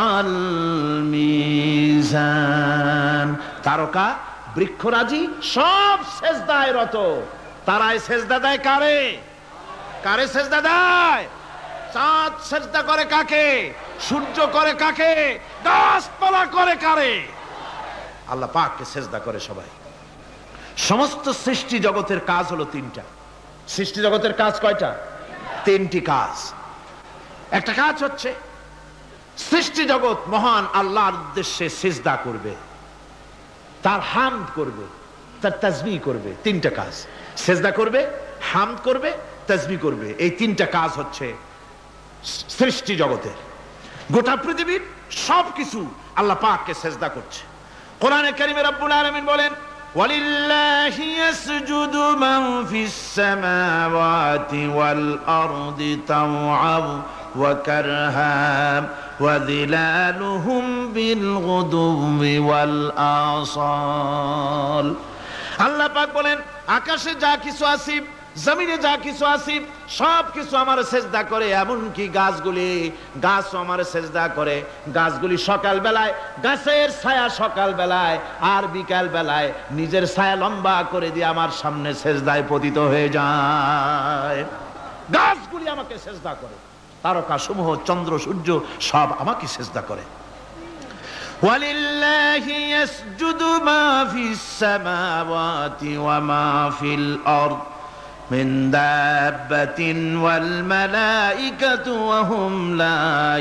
الميزان। তারকা বৃক্ষরাজি সব সেজদায় রত। তারাই সেজদা দেয় কারে? কারে সেজদা দেয়? চাঁদ সেজদা করে কাকে? সূর্য করে কাকে? গাছপালা করে কারে? আল্লাহ পাককে সেজদা করে সবাই। সমস্ত সৃষ্টি জগতের কাজ হলো তিনটা। সৃষ্টি জগতের কাজ কয়টা? তিনটি কাজ। একটা কাজ হচ্ছে সৃষ্টি জগৎ মহান আল্লাহর উদ্দেশ্যে সিজদা করবে, তার হামদ করবে, তার তাসবিহ করবে। তিনটা কাজ, সিজদা করবে, হামদ করবে, তাসবিহ করবে। এই তিনটা কাজ হচ্ছে সৃষ্টি জগতের। গোটা পৃথিবীর সবকিছু আল্লাহ পাককে সিজদা করছে। কোরআনে কারীমে রব্বুল আলামিন বলেন, وَلِلَّهِ يَسْجُدُ مَنْ فِي السَّمَاوَاتِ وَالْأَرْضِ طَوْعًا وَكَرْهًا وَظِلَالُهُمْ بِالْغُدُوِّ وَالْآصَالِ। আল্লাহ পাক বলেন, আকাশে যা কিছু আছে, জমিনে যা কিছু আছে, সব কিছু আমার সেজদা করে। এমনকি গাছগুলি, গাছও আমার সেজদা করে। গাছগুলি সকাল বেলায় গাছের ছায়া সকাল বেলায় আর বিকাল বেলায় নিজের ছায়া লম্বা করে দিয়ে আমার সামনে সেজদায় পতিত হয়ে যায়। গাছগুলি আমাকে সেজদা করে। তারকা সমূহ, চন্দ্র সূর্য সব আমাকে সেজদা করে। وَلِلَّهِ يَسْجُدُ مَا فِي السَّمَاوَاتِ وَمَا فِي الْأَرْضِ من دابة والملائكة وهم لا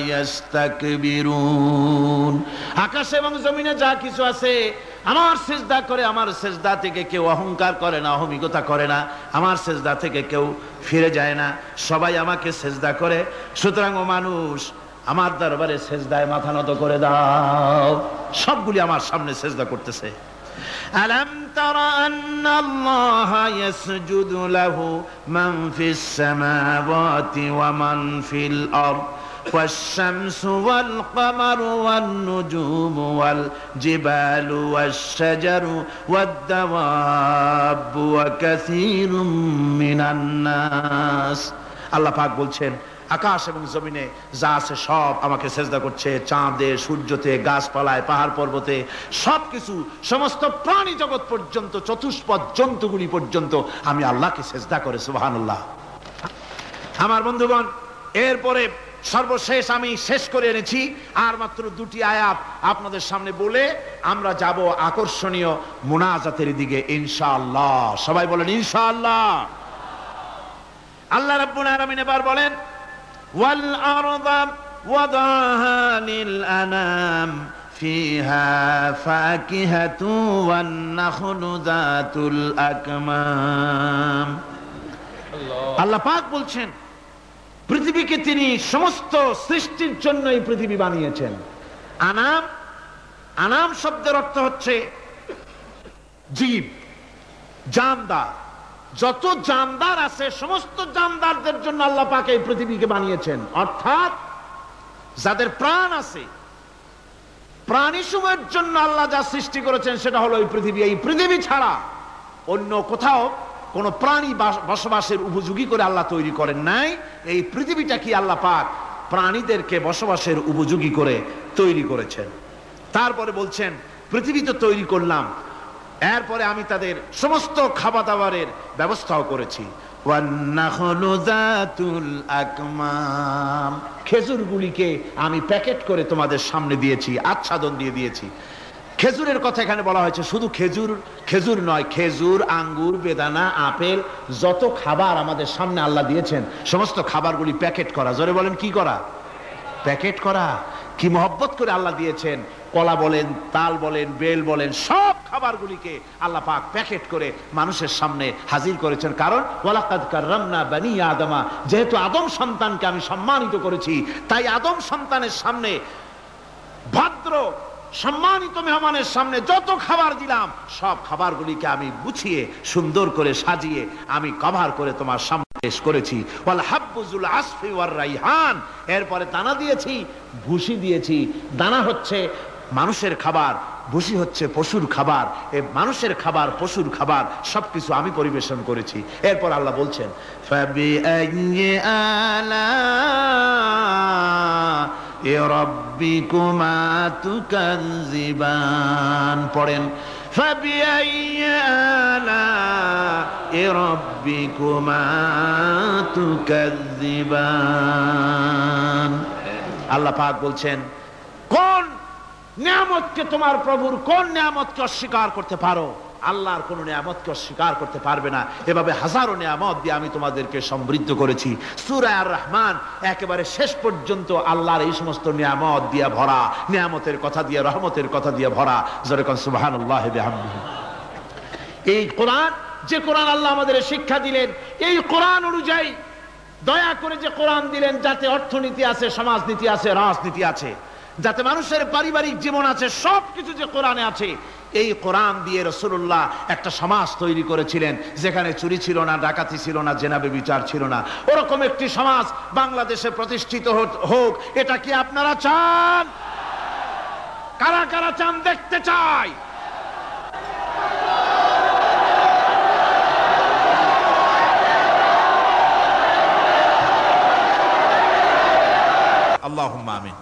يستكبرون। আকাশ এবং জমিনে যা কিছু আছে আমার সিজদা করে। আমার সিজদা থেকে কেউ অহংকার করে না, অহমিকতা করে না। আমার সিজদা থেকে কেউ ফিরে যায় না, সবাই আমাকে সিজদা করে। সুতরাং ও মানুষ, আমার দরবারে সিজদায় মাথা নত করে দাও। সবগুলি আমার সামনে সিজদা করতেছে। ألم تر أن الله يسجد له من في السماوات ومن في الأرض والشمس والقمر والنجوم والجبال والشجر والدواب وكثير من الناس। আল্লাহ পাক বলছেন, আকাশ এবং জমিনে যা আছে সব আমাকে সেজদা করছে। চাঁদে, সূর্যতে, গাছপালায়, পাহাড় পর্বতে সবকিছু, সমস্ত প্রাণী জগৎ পর্যন্ত, চতুষ্পদ জন্তুগুলি পর্যন্ত আমি আল্লাহকে সেজদা করে। সুবহানাল্লাহ। আমার বন্ধুগণ, এরপরে সর্বশেষ আমি শেষ করে এনেছি আর মাত্র দুটি আয়াত আপনাদের সামনে বলে আমরা যাব আকর্ষণীয় মুনাজাতের দিকে ইনশাআল্লাহ। সবাই বলেন ইনশাআল্লাহ। আল্লাহ রাব্বুল আলামিন এবার বলেন, والأرض وضعها للأنام فيها فاكهة والنخل ذات الأكمام। আল্লাহ পাক বলছেন, পৃথিবীকে তিনি সমস্ত সৃষ্টির জন্য এই পৃথিবী বানিয়েছেন। আনাম, আনাম শব্দের অর্থ হচ্ছে জীব, জানদার। যত জানদার আছে সমস্ত জানদারদের জন্য আল্লাহ পাক এই পৃথিবীকে বানিয়েছেন। অর্থাৎ যাদের প্রাণ আছে, প্রাণী সময়ের জন্য আল্লাহ যা সৃষ্টি করেছেন সেটা হলো এই পৃথিবী। এই পৃথিবী ছাড়া অন্য কোথাও কোন প্রাণী বসবাসের উপযোগী করে আল্লাহ তৈরি করেন নাই। এই পৃথিবীটা কি আল্লাহ পাক প্রাণীদেরকে বসবাসের উপযোগী করে তৈরি করেছেন। তারপরে বলছেন পৃথিবী তো তৈরি করলাম, এরপরে আমি তাদের সমস্ত খাবার দাবারের ব্যবস্থাও করেছি। খেজুরগুলিকে আমি প্যাকেট করে তোমাদের সামনে দিয়েছি, আচ্ছাদন দিয়ে দিয়েছি। খেজুরের কথা এখানে বলা হয়েছে, শুধু খেজুর খেজুর নয়, খেজুর, আঙ্গুর, বেদানা, আপেল, যত খাবার আমাদের সামনে আল্লাহ দিয়েছেন সমস্ত খাবারগুলি প্যাকেট করা। জোরে বলেন কি করা? প্যাকেট করা। কি মহব্বত করে আল্লাহ দিয়েছেন। কলা বলেন, তাল বলেন, বেল বলেন, সব খাবারগুলিকে আল্লাহ পাক প্যাকেট করে মানুষের সামনে হাজির করেছেন। কারণ ওয়ালাকাদ কাররামনা বানি আদমা, যেহেতু আদম সন্তানকে আমি সম্মানিত করেছি, তাই আদম সন্তানের সামনে, ভদ্র সম্মানিত মেহমানের সামনে যত খাবার দিলাম সব খাবারগুলিকে আমি গুছিয়ে সুন্দর করে সাজিয়ে আমি কভার করে তোমার সামনে পেশ করেছি। ওয়াল হাব্বুজুল আসফি ওয়ার রাইহান, এরপরে দানা দিয়েছি, ভুসি দিয়েছি। দানা হচ্ছে মানুষের খাবার, ভুসি হচ্ছে পশুর খাবার। এই মানুষের খাবার, পশুর খাবার সবকিছু আমি পরিবেশন করেছি। এরপর আল্লাহ বলছেন ফাবিআইয়ি আলা'i রাব্বিকুমা তুকাযযিবান। পড়েন ফাবিআইয়ি আলা'i রাব্বিকুমা তুকাযযিবান। আল্লাহ পাক বলছেন কোন নিয়ামতকে, তোমার প্রভুর কোন নিয়ামতকে অস্বীকার করতে পারো? আল্লাহর কোন নিয়ামতকে অস্বীকার করতে পারবে না। এভাবে হাজারো নিয়ামত দিয়ে আমি তোমাদেরকে সমৃদ্ধ করেছি। সূরা আর রহমান একেবারে শেষ পর্যন্ত আল্লাহর এই সমস্ত নিয়ামত দিয়ে ভরা, নিয়ামতের কথা দিয়ে, রহমতের কথা দিয়ে ভরা। জোরে কোন সুবহানাল্লাহি বিহামদিহি। এই কোরআন, যে কোরআন আল্লাহ আমাদের শিক্ষা দিলেন, এই কোরআন অনুযায়ী দয়া করে যে কোরআন দিলেন, যাতে অর্থনীতি আছে, সমাজনীতি আছে, রাজনীতি আছে, যাতে মানুষের পারিবারিক জীবন আছে, সবকিছু যে কোরআনে আছে। এই কোরআন দিয়ে রাসূলুল্লাহ একটা সমাজ তৈরি করেছিলেন যেখানে চুরি ছিল না, ডাকাতি ছিল না, জেনা ব্যভিচার ছিল না। ওরকম একটি সমাজ বাংলাদেশে প্রতিষ্ঠিত হোক, এটা কি আপনারা চান? কারা কারা চান? দেখতে চাই। আল্লাহুম্মা আমিন।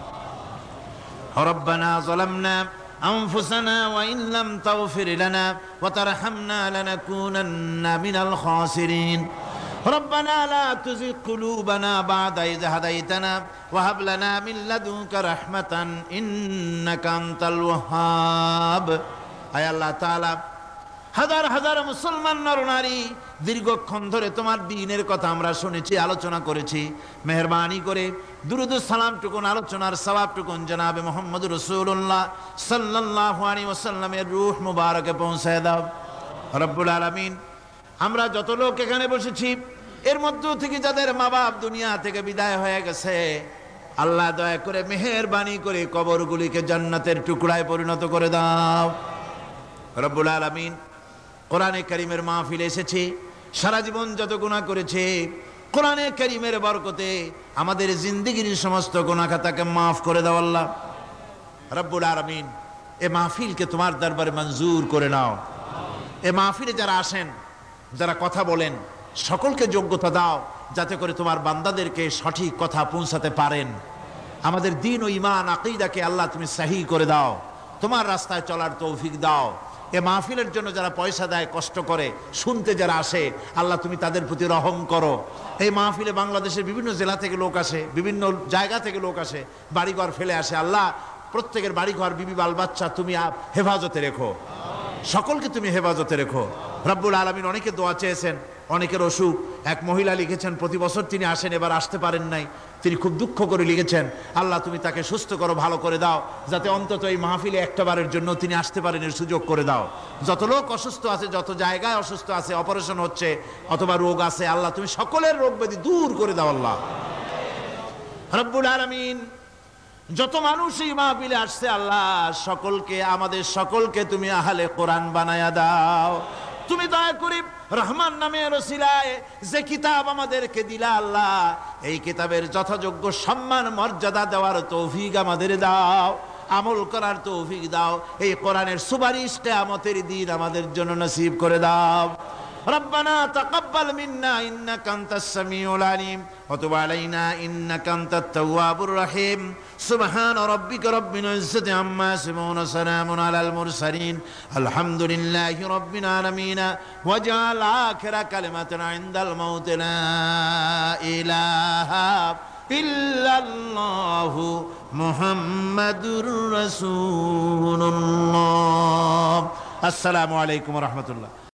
ربنا ظلمنا أنفسنا وإن لم تغفر لنا وترحمنا لنكونن من الخاسرين ربنا لا تزغ قلوبنا بعد إذ هديتنا وهب لنا من لدنك رحمة إنك أنت الوهاب। আয় আল্লাহ তাআলা, হাজার হাজার মুসলমান নরনারী দীর্ঘক্ষণ ধরে তোমার দ্বীনের কথা আমরা শুনেছি, আলোচনা করেছি। মেহেরবানি করে দুরূদ ও সালাম টুকুন, আলোচনার সওয়াব টুকুন জনাবে মুহাম্মদ রাসূলুল্লাহ সাল্লাল্লাহু আলাইহি ওয়াসাল্লামের রূহ মুবারকে পৌঁছায় দাও রব্বুল আলামিন। আমরা যত লোক এখানে বসেছি, এর মধ্য থেকে যাদের মা বাপ দুনিয়া থেকে বিদায় হয়ে গেছে, আল্লাহ দয়া করে মেহেরবানি করে কবরগুলিকে জান্নাতের টুকরায় পরিণত করে দাও রব্বুল আলামিন। কোরআনে কারীমের মাহফিলে এসেছি, সারা জীবন যত গুনাহ করেছে, কোরআনে কারীমের বরকতে আমাদের জিন্দেগির সমস্ত গুনাহ খাতাকে মাফ করে দাও আল্লাহ রব্বুল আলামিন। এই মাহফিলকে তোমার দরবারে মঞ্জুর করে নাও। এই মাহফিলে যারা আসেন, যারা কথা বলেন, সকলকে যোগ্যতা দাও যাতে করে তোমার বান্দাদেরকে সঠিক কথা পৌঁছাতে পারেন। আমাদের দ্বীন ও ঈমান আকীদাকে আল্লাহ তুমি সহিহ করে দাও, তোমার রাস্তায় চলার তৌফিক দাও। এ মাহফিলের জন্য যারা পয়সা দেয়, কষ্ট করে, শুনতে যারা আসে, আল্লাহ তুমি তাদের প্রতি রহম করো। এই মাহফিলে বাংলাদেশের বিভিন্ন জেলা থেকে লোক আসে, বিভিন্ন জায়গা থেকে লোক আসে, বাড়িঘর ফেলে আসে। আল্লাহ প্রত্যেকের বাড়িঘর, বিবি, বাল বাচ্চা তুমি হেফাজতে রেখো, সকলকে তুমি হেফাজতে রেখো রব্বুল আলামিন। অনেকে দোয়া চেয়েছেন, অনেকের অসুখ। এক মহিলা লিখেছেন প্রতি বছর তিনি আসেন, এবার আসতে পারেন নাই, তিনি খুব দুঃখ করে লিখেছেন, আল্লাহ তুমি তাকে সুস্থ করো, ভালো করে দাও, যাতে অন্তত এই মাহফিলে একটাবারের জন্য তিনি আসতে পারেন, এর সুযোগ করে দাও। যত লোক অসুস্থ আছে, যত জায়গায় অসুস্থ আছে, অপারেশন হচ্ছে অথবা রোগ আছে, আল্লাহ তুমি সকলের রোগ ব্যাধি দূর করে দাও আল্লাহ রব্বুল আলামিন। যত মানুষ এই মাহফিলে আসছে আল্লাহ সকলকে, আমাদের সকলকে তুমি আহলে কোরআন বানায়া দাও। তুমি দয়া করে রহমান নামের ওসিলায় যে কিতাব আমাদেরকে দিলা আল্লাহ, এই কিতাবের যথাযোগ্য সম্মান মর্যাদা দেওয়ার তৌফিক আমাদের দাও, আমল করার তৌফিক দাও। এই কোরআনের সুপারিশ কিয়ামতের দিন আমাদের জন্য নসিব করে দাও। ربنا تقبل منا إنك أنت السميع العليم وتب علينا إنك أنت التواب الرحيم سبحان ربك رب العزة عما يصفون وسلام على المرسلين الحمد لله رب العالمين واجعل آخر كلمة عند الموت لا إله إلا الله محمد رسول الله السلام عليكم ورحمة الله